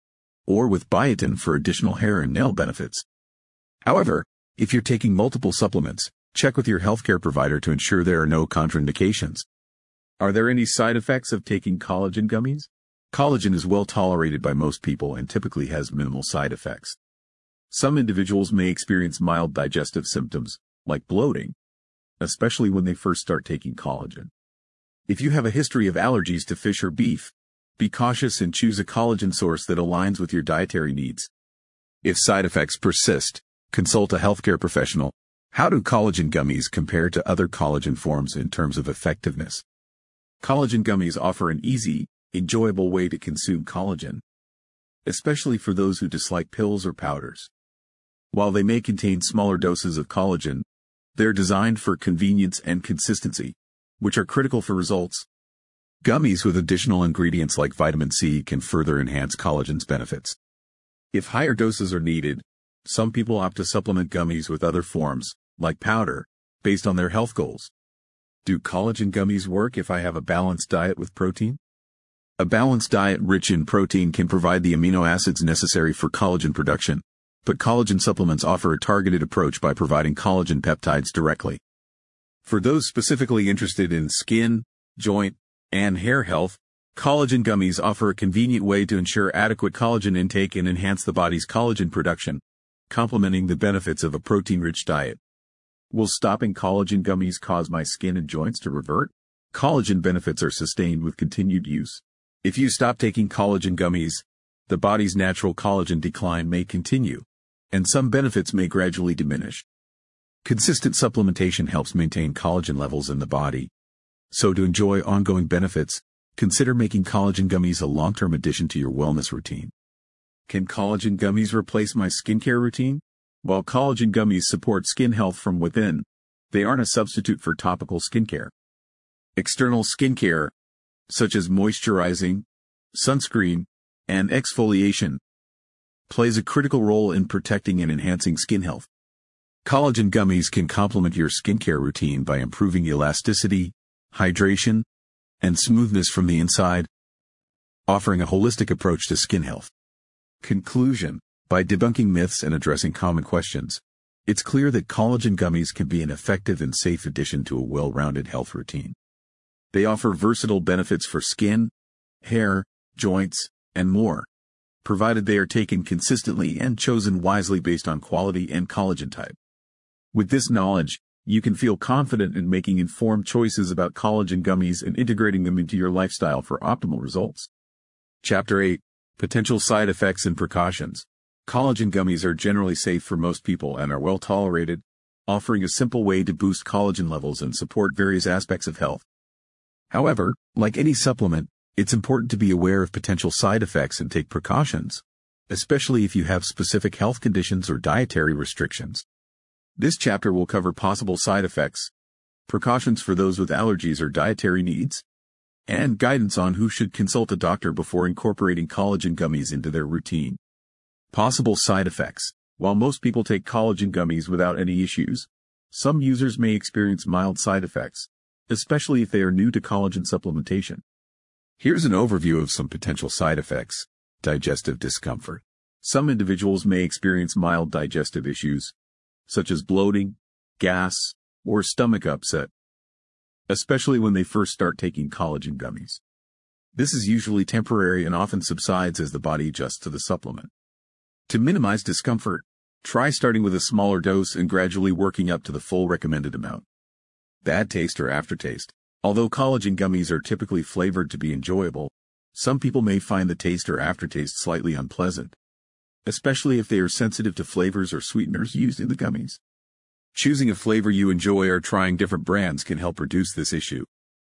S1: or with biotin for additional hair and nail benefits. However, if you're taking multiple supplements, check with your healthcare provider to ensure there are no contraindications. Are there any side effects of taking collagen gummies? Collagen is well tolerated by most people and typically has minimal side effects. Some individuals may experience mild digestive symptoms, like bloating, especially when they first start taking collagen. If you have a history of allergies to fish or beef, be cautious and choose a collagen source that aligns with your dietary needs. If side effects persist, consult a healthcare professional. How do collagen gummies compare to other collagen forms in terms of effectiveness? Collagen gummies offer an easy, enjoyable way to consume collagen, especially for those who dislike pills or powders. While they may contain smaller doses of collagen, they're designed for convenience and consistency, which are critical for results. Gummies with additional ingredients like vitamin C can further enhance collagen's benefits. If higher doses are needed, some people opt to supplement gummies with other forms, like powder, based on their health goals. Do collagen gummies work if I have a balanced diet with protein? A balanced diet rich in protein can provide the amino acids necessary for collagen production, but collagen supplements offer a targeted approach by providing collagen peptides directly. For those specifically interested in skin, joint, and hair health, collagen gummies offer a convenient way to ensure adequate collagen intake and enhance the body's collagen production, complementing the benefits of a protein-rich diet. Will stopping collagen gummies cause my skin and joints to revert? Collagen benefits are sustained with continued use. If you stop taking collagen gummies, the body's natural collagen decline may continue, and some benefits may gradually diminish. Consistent supplementation helps maintain collagen levels in the body. So to enjoy ongoing benefits, consider making collagen gummies a long-term addition to your wellness routine. Can collagen gummies replace my skincare routine? While collagen gummies support skin health from within, they aren't a substitute for topical skincare. External skincare, such as moisturizing, sunscreen, and exfoliation, plays a critical role in protecting and enhancing skin health. Collagen gummies can complement your skincare routine by improving elasticity, hydration, and smoothness from the inside, offering a holistic approach to skin health. Conclusion: by debunking myths and addressing common questions, it's clear that collagen gummies can be an effective and safe addition to a well-rounded health routine. They offer versatile benefits for skin, hair, joints, and more, provided they are taken consistently and chosen wisely based on quality and collagen type. With this knowledge, you can feel confident in making informed choices about collagen gummies and integrating them into your lifestyle for optimal results. Chapter eight. Potential side effects and precautions. Collagen gummies are generally safe for most people and are well tolerated, offering a simple way to boost collagen levels and support various aspects of health. However, like any supplement, it's important to be aware of potential side effects and take precautions, especially if you have specific health conditions or dietary restrictions. This chapter will cover possible side effects, precautions for those with allergies or dietary needs, and guidance on who should consult a doctor before incorporating collagen gummies into their routine. Possible side effects. While most people take collagen gummies without any issues, some users may experience mild side effects, especially if they are new to collagen supplementation. Here's an overview of some potential side effects. Digestive discomfort. Some individuals may experience mild digestive issues, such as bloating, gas, or stomach upset, especially when they first start taking collagen gummies. This is usually temporary and often subsides as the body adjusts to the supplement. To minimize discomfort, try starting with a smaller dose and gradually working up to the full recommended amount. Bad taste or aftertaste. Although collagen gummies are typically flavored to be enjoyable, some people may find the taste or aftertaste slightly unpleasant, especially if they are sensitive to flavors or sweeteners used in the gummies. Choosing a flavor you enjoy or trying different brands can help reduce this issue.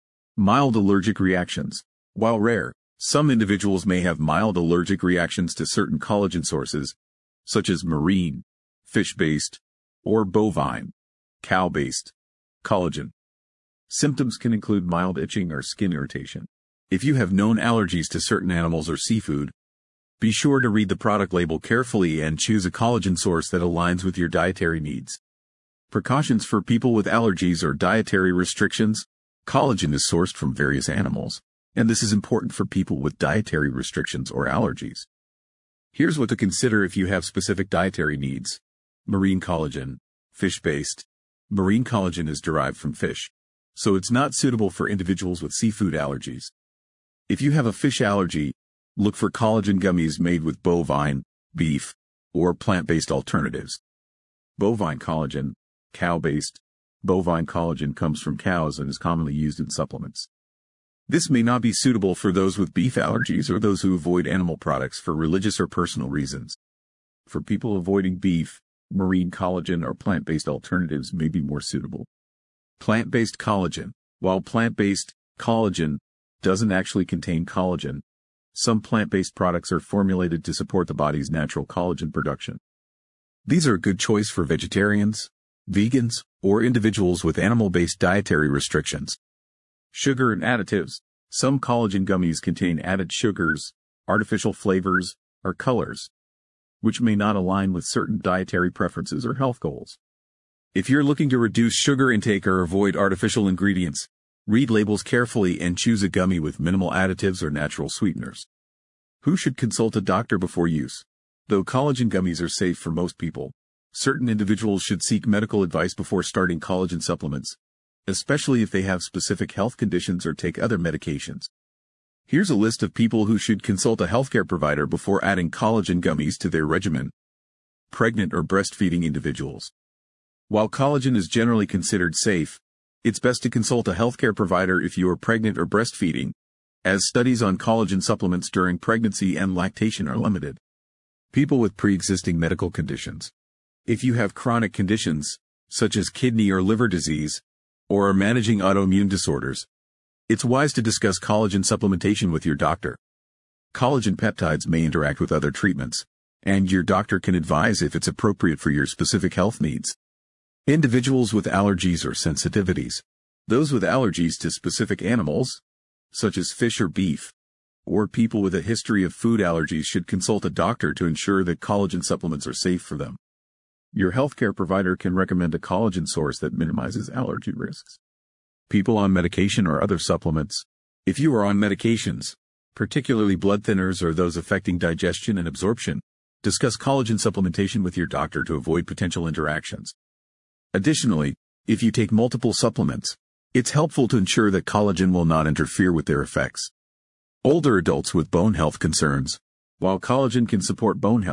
S1: Mild allergic reactions. While rare, some individuals may have mild allergic reactions to certain collagen sources, such as marine, fish-based, or bovine, cow-based collagen. Symptoms can include mild itching or skin irritation. If you have known allergies to certain animals or seafood, be sure to read the product label carefully and choose a collagen source that aligns with your dietary needs. Precautions for people with allergies or dietary restrictions. Collagen is sourced from various animals, and this is important for people with dietary restrictions or allergies. Here's what to consider if you have specific dietary needs. Marine collagen. Fish-based. Marine collagen is derived from fish, so it's not suitable for individuals with seafood allergies. If you have a fish allergy, look for collagen gummies made with bovine, beef, or plant-based alternatives. Bovine collagen. Cow-based. Bovine collagen comes from cows and is commonly used in supplements. This may not be suitable for those with beef allergies or those who avoid animal products for religious or personal reasons. For people avoiding beef, marine collagen or plant-based alternatives may be more suitable. Plant-based collagen. While plant-based collagen doesn't actually contain collagen, some plant-based products are formulated to support the body's natural collagen production. These are a good choice for vegetarians, vegans, or individuals with animal-based dietary restrictions. Sugar and additives. Some collagen gummies contain added sugars, artificial flavors, or colors, which may not align with certain dietary preferences or health goals. If you're looking to reduce sugar intake or avoid artificial ingredients, read labels carefully and choose a gummy with minimal additives or natural sweeteners. Who should consult a doctor before use? Though collagen gummies are safe for most people, certain individuals should seek medical advice before starting collagen supplements, especially if they have specific health conditions or take other medications. Here's a list of people who should consult a healthcare provider before adding collagen gummies to their regimen. Pregnant or breastfeeding individuals. While collagen is generally considered safe, it's best to consult a healthcare provider if you are pregnant or breastfeeding, as studies on collagen supplements during pregnancy and lactation are limited. People with pre-existing medical conditions. If you have chronic conditions, such as kidney or liver disease, or are managing autoimmune disorders, it's wise to discuss collagen supplementation with your doctor. Collagen peptides may interact with other treatments, and your doctor can advise if it's appropriate for your specific health needs. Individuals with allergies or sensitivities. Those with allergies to specific animals, such as fish or beef, or people with a history of food allergies should consult a doctor to ensure that collagen supplements are safe for them. Your healthcare provider can recommend a collagen source that minimizes allergy risks. People on medication or other supplements. If you are on medications, particularly blood thinners or those affecting digestion and absorption, discuss collagen supplementation with your doctor to avoid potential interactions. Additionally, if you take multiple supplements, it's helpful to ensure that collagen will not interfere with their effects. Older adults with bone health concerns. While collagen can support bone health,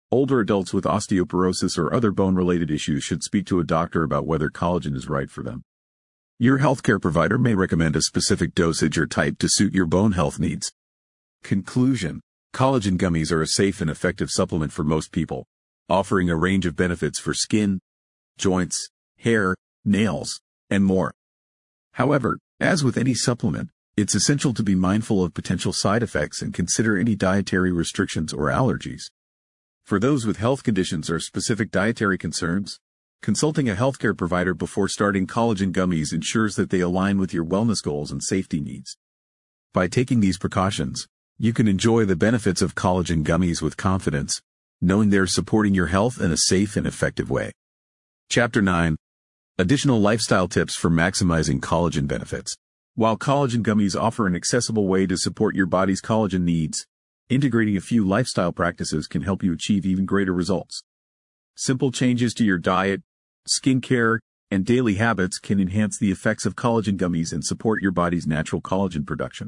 S1: Older adults with osteoporosis or other bone-related issues should speak to a doctor about whether collagen is right for them. Your healthcare provider may recommend a specific dosage or type to suit your bone health needs. Conclusion: collagen gummies are a safe and effective supplement for most people, offering a range of benefits for skin, joints, hair, nails, and more. However, as with any supplement, it's essential to be mindful of potential side effects and consider any dietary restrictions or allergies. For those with health conditions or specific dietary concerns, consulting a healthcare provider before starting collagen gummies ensures that they align with your wellness goals and safety needs. By taking these precautions, you can enjoy the benefits of collagen gummies with confidence, knowing they're supporting your health in a safe and effective way. Chapter nine. Additional lifestyle tips for maximizing collagen benefits. While collagen gummies offer an accessible way to support your body's collagen needs, integrating a few lifestyle practices can help you achieve even greater results. Simple changes to your diet, skincare, and daily habits can enhance the effects of collagen gummies and support your body's natural collagen production.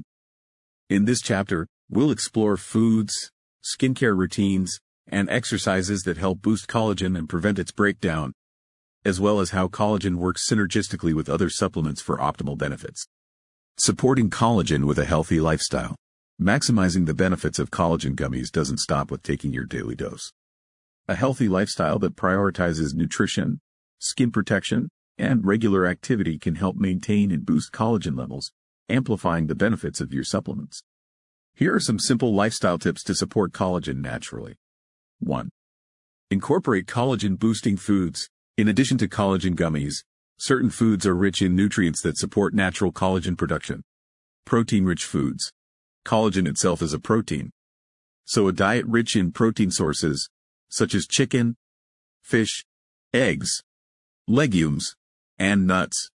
S1: In this chapter, we'll explore foods, skincare routines, and exercises that help boost collagen and prevent its breakdown, as well as how collagen works synergistically with other supplements for optimal benefits. Supporting collagen with a healthy lifestyle. Maximizing the benefits of collagen gummies doesn't stop with taking your daily dose. A healthy lifestyle that prioritizes nutrition, skin protection, and regular activity can help maintain and boost collagen levels, amplifying the benefits of your supplements. Here are some simple lifestyle tips to support collagen naturally. one. Incorporate collagen-boosting foods. In addition to collagen gummies, certain foods are rich in nutrients that support natural collagen production. Protein-rich foods. Collagen itself is a protein. So a diet rich in protein sources, such as chicken, fish, eggs, legumes, and nuts,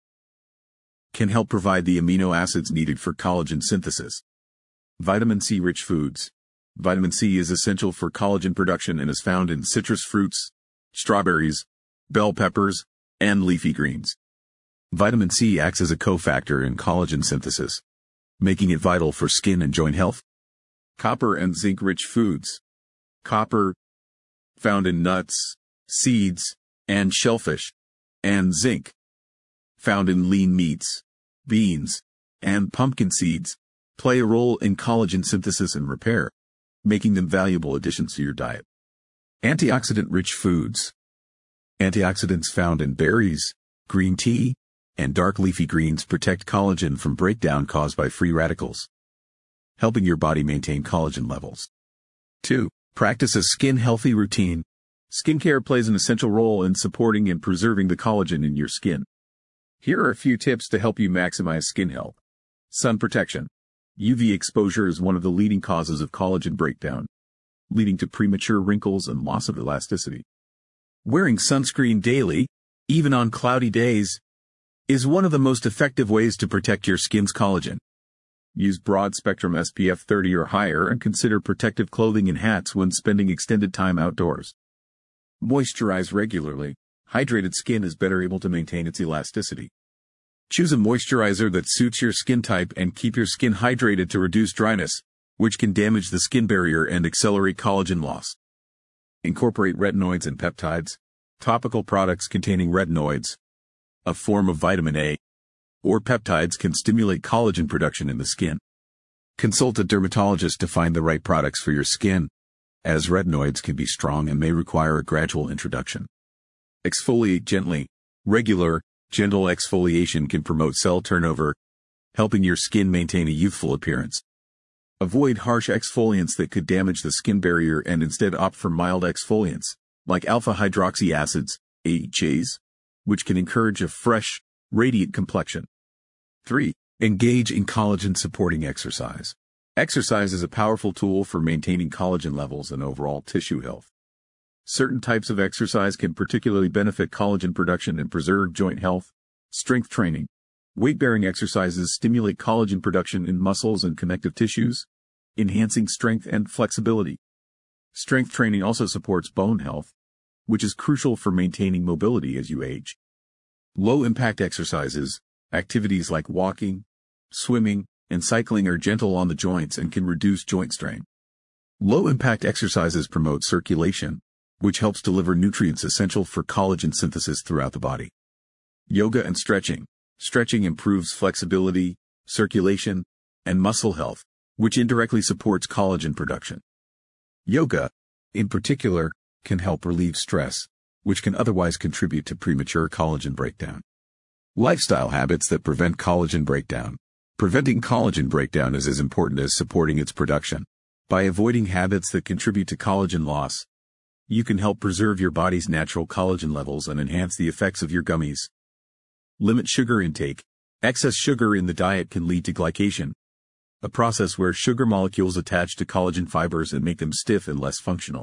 S1: can help provide the amino acids needed for collagen synthesis. Vitamin C-rich foods. Vitamin C is essential for collagen production and is found in citrus fruits, strawberries, bell peppers, and leafy greens. Vitamin C acts as a cofactor in collagen synthesis, making it vital for skin and joint health. Copper and zinc-rich foods. Copper, found in nuts, seeds, and shellfish, and zinc, found in lean meats, beans, and pumpkin seeds, play a role in collagen synthesis and repair, making them valuable additions to your diet. Antioxidant-rich foods. Antioxidants found in berries, green tea, and dark leafy greens protect collagen from breakdown caused by free radicals, helping your body maintain collagen levels. two. Practice a skin-healthy routine. Skincare plays an essential role in supporting and preserving the collagen in your skin. Here are a few tips to help you maximize skin health. Sun protection. U V exposure is one of the leading causes of collagen breakdown, leading to premature wrinkles and loss of elasticity. Wearing sunscreen daily, even on cloudy days, is one of the most effective ways to protect your skin's collagen. Use broad-spectrum S P F thirty or higher and consider protective clothing and hats when spending extended time outdoors. Moisturize regularly. Hydrated skin is better able to maintain its elasticity. Choose a moisturizer that suits your skin type and keep your skin hydrated to reduce dryness, which can damage the skin barrier and accelerate collagen loss. Incorporate retinoids and peptides. Topical products containing retinoids, a form of vitamin A, or peptides can stimulate collagen production in the skin. Consult a dermatologist to find the right products for your skin, as retinoids can be strong and may require a gradual introduction. Exfoliate gently. Regular, gentle exfoliation can promote cell turnover, helping your skin maintain a youthful appearance. Avoid harsh exfoliants that could damage the skin barrier and instead opt for mild exfoliants, like alpha-hydroxy acids, A H As, which can encourage a fresh, radiant complexion. three. Engage in collagen-supporting exercise. Exercise is a powerful tool for maintaining collagen levels and overall tissue health. Certain types of exercise can particularly benefit collagen production and preserve joint health. Strength training. Weight-bearing exercises stimulate collagen production in muscles and connective tissues, enhancing strength and flexibility. Strength training also supports bone health, which is crucial for maintaining mobility as you age. Low-impact exercises, activities like walking, swimming, and cycling are gentle on the joints and can reduce joint strain. Low-impact exercises promote circulation, which helps deliver nutrients essential for collagen synthesis throughout the body. Yoga and stretching. Stretching improves flexibility, circulation, and muscle health, which indirectly supports collagen production. Yoga, in particular, can help relieve stress, which can otherwise contribute to premature collagen breakdown. Lifestyle habits that prevent collagen breakdown. Preventing collagen breakdown is as important as supporting its production. By avoiding habits that contribute to collagen loss, you can help preserve your body's natural collagen levels and enhance the effects of your gummies. Limit sugar intake. Excess sugar in the diet can lead to glycation, a process where sugar molecules attach to collagen fibers and make them stiff and less functional.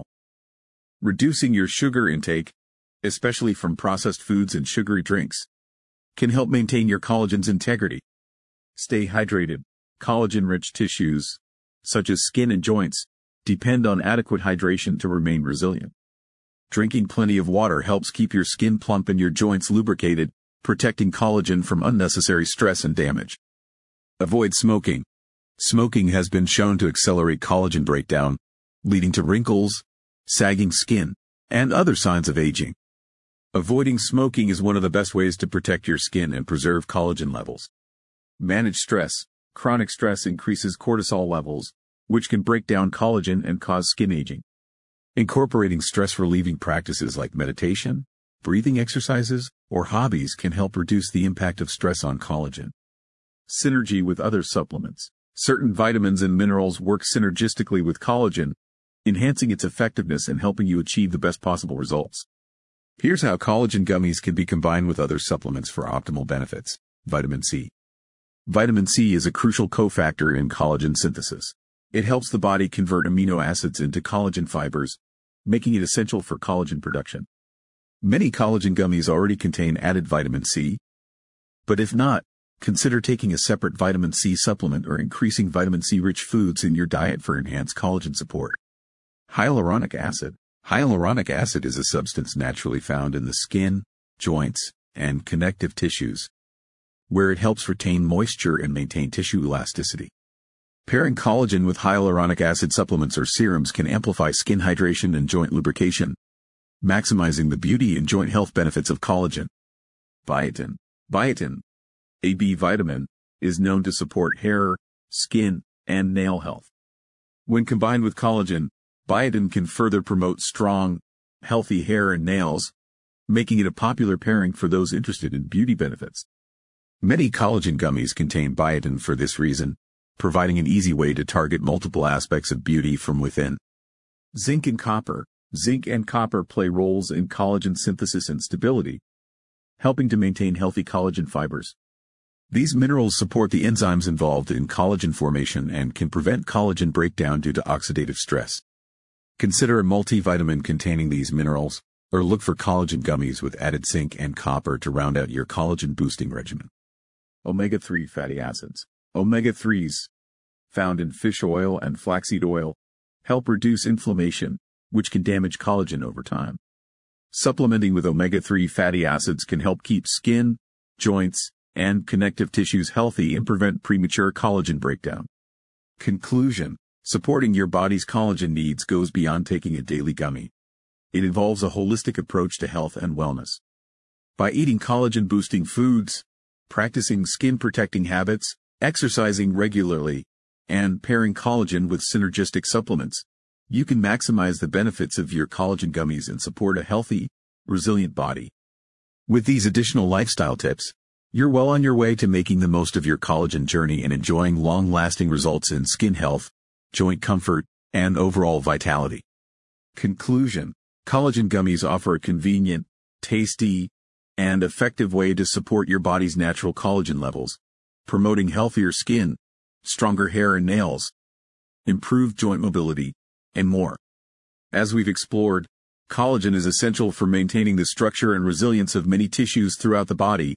S1: Reducing your sugar intake, especially from processed foods and sugary drinks, can help maintain your collagen's integrity. Stay hydrated. Collagen-rich tissues, such as skin and joints, depend on adequate hydration to remain resilient. Drinking plenty of water helps keep your skin plump and your joints lubricated, protecting collagen from unnecessary stress and damage. Avoid smoking. Smoking has been shown to accelerate collagen breakdown, leading to wrinkles, sagging skin, and other signs of aging. Avoiding smoking is one of the best ways to protect your skin and preserve collagen levels. Manage stress. Chronic stress increases cortisol levels, which can break down collagen and cause skin aging. Incorporating stress-relieving practices like meditation, breathing exercises, or hobbies can help reduce the impact of stress on collagen. Synergy with other supplements. Certain vitamins and minerals work synergistically with collagen, enhancing its effectiveness and helping you achieve the best possible results. Here's how collagen gummies can be combined with other supplements for optimal benefits. Vitamin C. Vitamin C is a crucial cofactor in collagen synthesis. It helps the body convert amino acids into collagen fibers, making it essential for collagen production. Many collagen gummies already contain added vitamin C, but if not, consider taking a separate vitamin C supplement or increasing vitamin C-rich foods in your diet for enhanced collagen support. Hyaluronic acid. Hyaluronic acid is a substance naturally found in the skin, joints, and connective tissues, where it helps retain moisture and maintain tissue elasticity. Pairing collagen with hyaluronic acid supplements or serums can amplify skin hydration and joint lubrication, maximizing the beauty and joint health benefits of collagen. Biotin. Biotin, a B vitamin, is known to support hair, skin, and nail health. When combined with collagen, biotin can further promote strong, healthy hair and nails, making it a popular pairing for those interested in beauty benefits. Many collagen gummies contain biotin for this reason, providing an easy way to target multiple aspects of beauty from within. Zinc and copper. Zinc and copper play roles in collagen synthesis and stability, helping to maintain healthy collagen fibers. These minerals support the enzymes involved in collagen formation and can prevent collagen breakdown due to oxidative stress. Consider a multivitamin containing these minerals, or look for collagen gummies with added zinc and copper to round out your collagen boosting regimen. omega three fatty acids. omega threes, found in fish oil and flaxseed oil, help reduce inflammation, which can damage collagen over time. Supplementing with omega three fatty acids can help keep skin, joints, and connective tissues healthy and prevent premature collagen breakdown. Conclusion. Supporting your body's collagen needs goes beyond taking a daily gummy. It involves a holistic approach to health and wellness. By eating collagen-boosting foods, practicing skin-protecting habits, exercising regularly, and pairing collagen with synergistic supplements, you can maximize the benefits of your collagen gummies and support a healthy, resilient body. With these additional lifestyle tips, you're well on your way to making the most of your collagen journey and enjoying long-lasting results in skin health, joint comfort, and overall vitality. Conclusion. Collagen gummies offer a convenient, tasty, and effective way to support your body's natural collagen levels, promoting healthier skin, stronger hair and nails, improved joint mobility, and more. As we've explored, collagen is essential for maintaining the structure and resilience of many tissues throughout the body,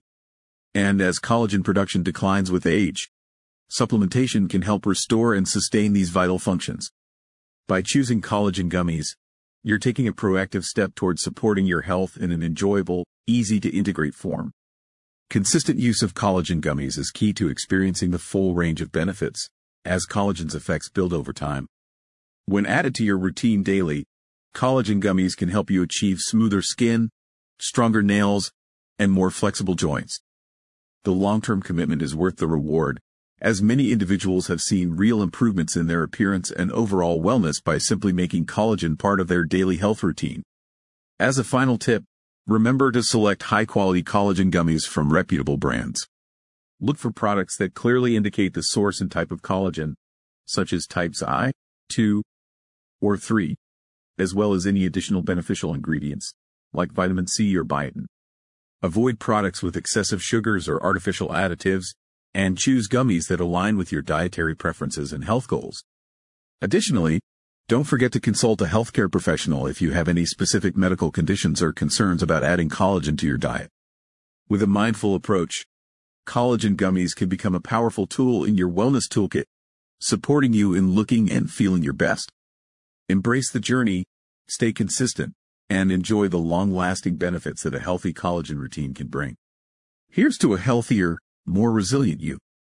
S1: and as collagen production declines with age, supplementation can help restore and sustain these vital functions. By choosing collagen gummies, you're taking a proactive step towards supporting your health in an enjoyable, easy-to-integrate form. Consistent use of collagen gummies is key to experiencing the full range of benefits, as collagen's effects build over time. When added to your routine daily, Collagen gummies can help you achieve smoother skin, stronger nails, and more flexible joints. The long-term commitment is worth the reward, as many individuals have seen real improvements in their appearance and overall wellness by simply making collagen part of their daily health routine. As a final tip, remember to select high-quality collagen gummies from reputable brands. Look for products that clearly indicate the source and type of collagen, such as types one, two, or three, as well as any additional beneficial ingredients, like vitamin C or biotin. Avoid products with excessive sugars or artificial additives, and choose gummies that align with your dietary preferences and health goals. Additionally, don't forget to consult a healthcare professional if you have any specific medical conditions or concerns about adding collagen to your diet. With a mindful approach, collagen gummies can become a powerful tool in your wellness toolkit, supporting you in looking and feeling your best. Embrace the journey, stay consistent, and enjoy the long-lasting benefits that a healthy collagen routine can bring. Here's to a healthier, more resilient you.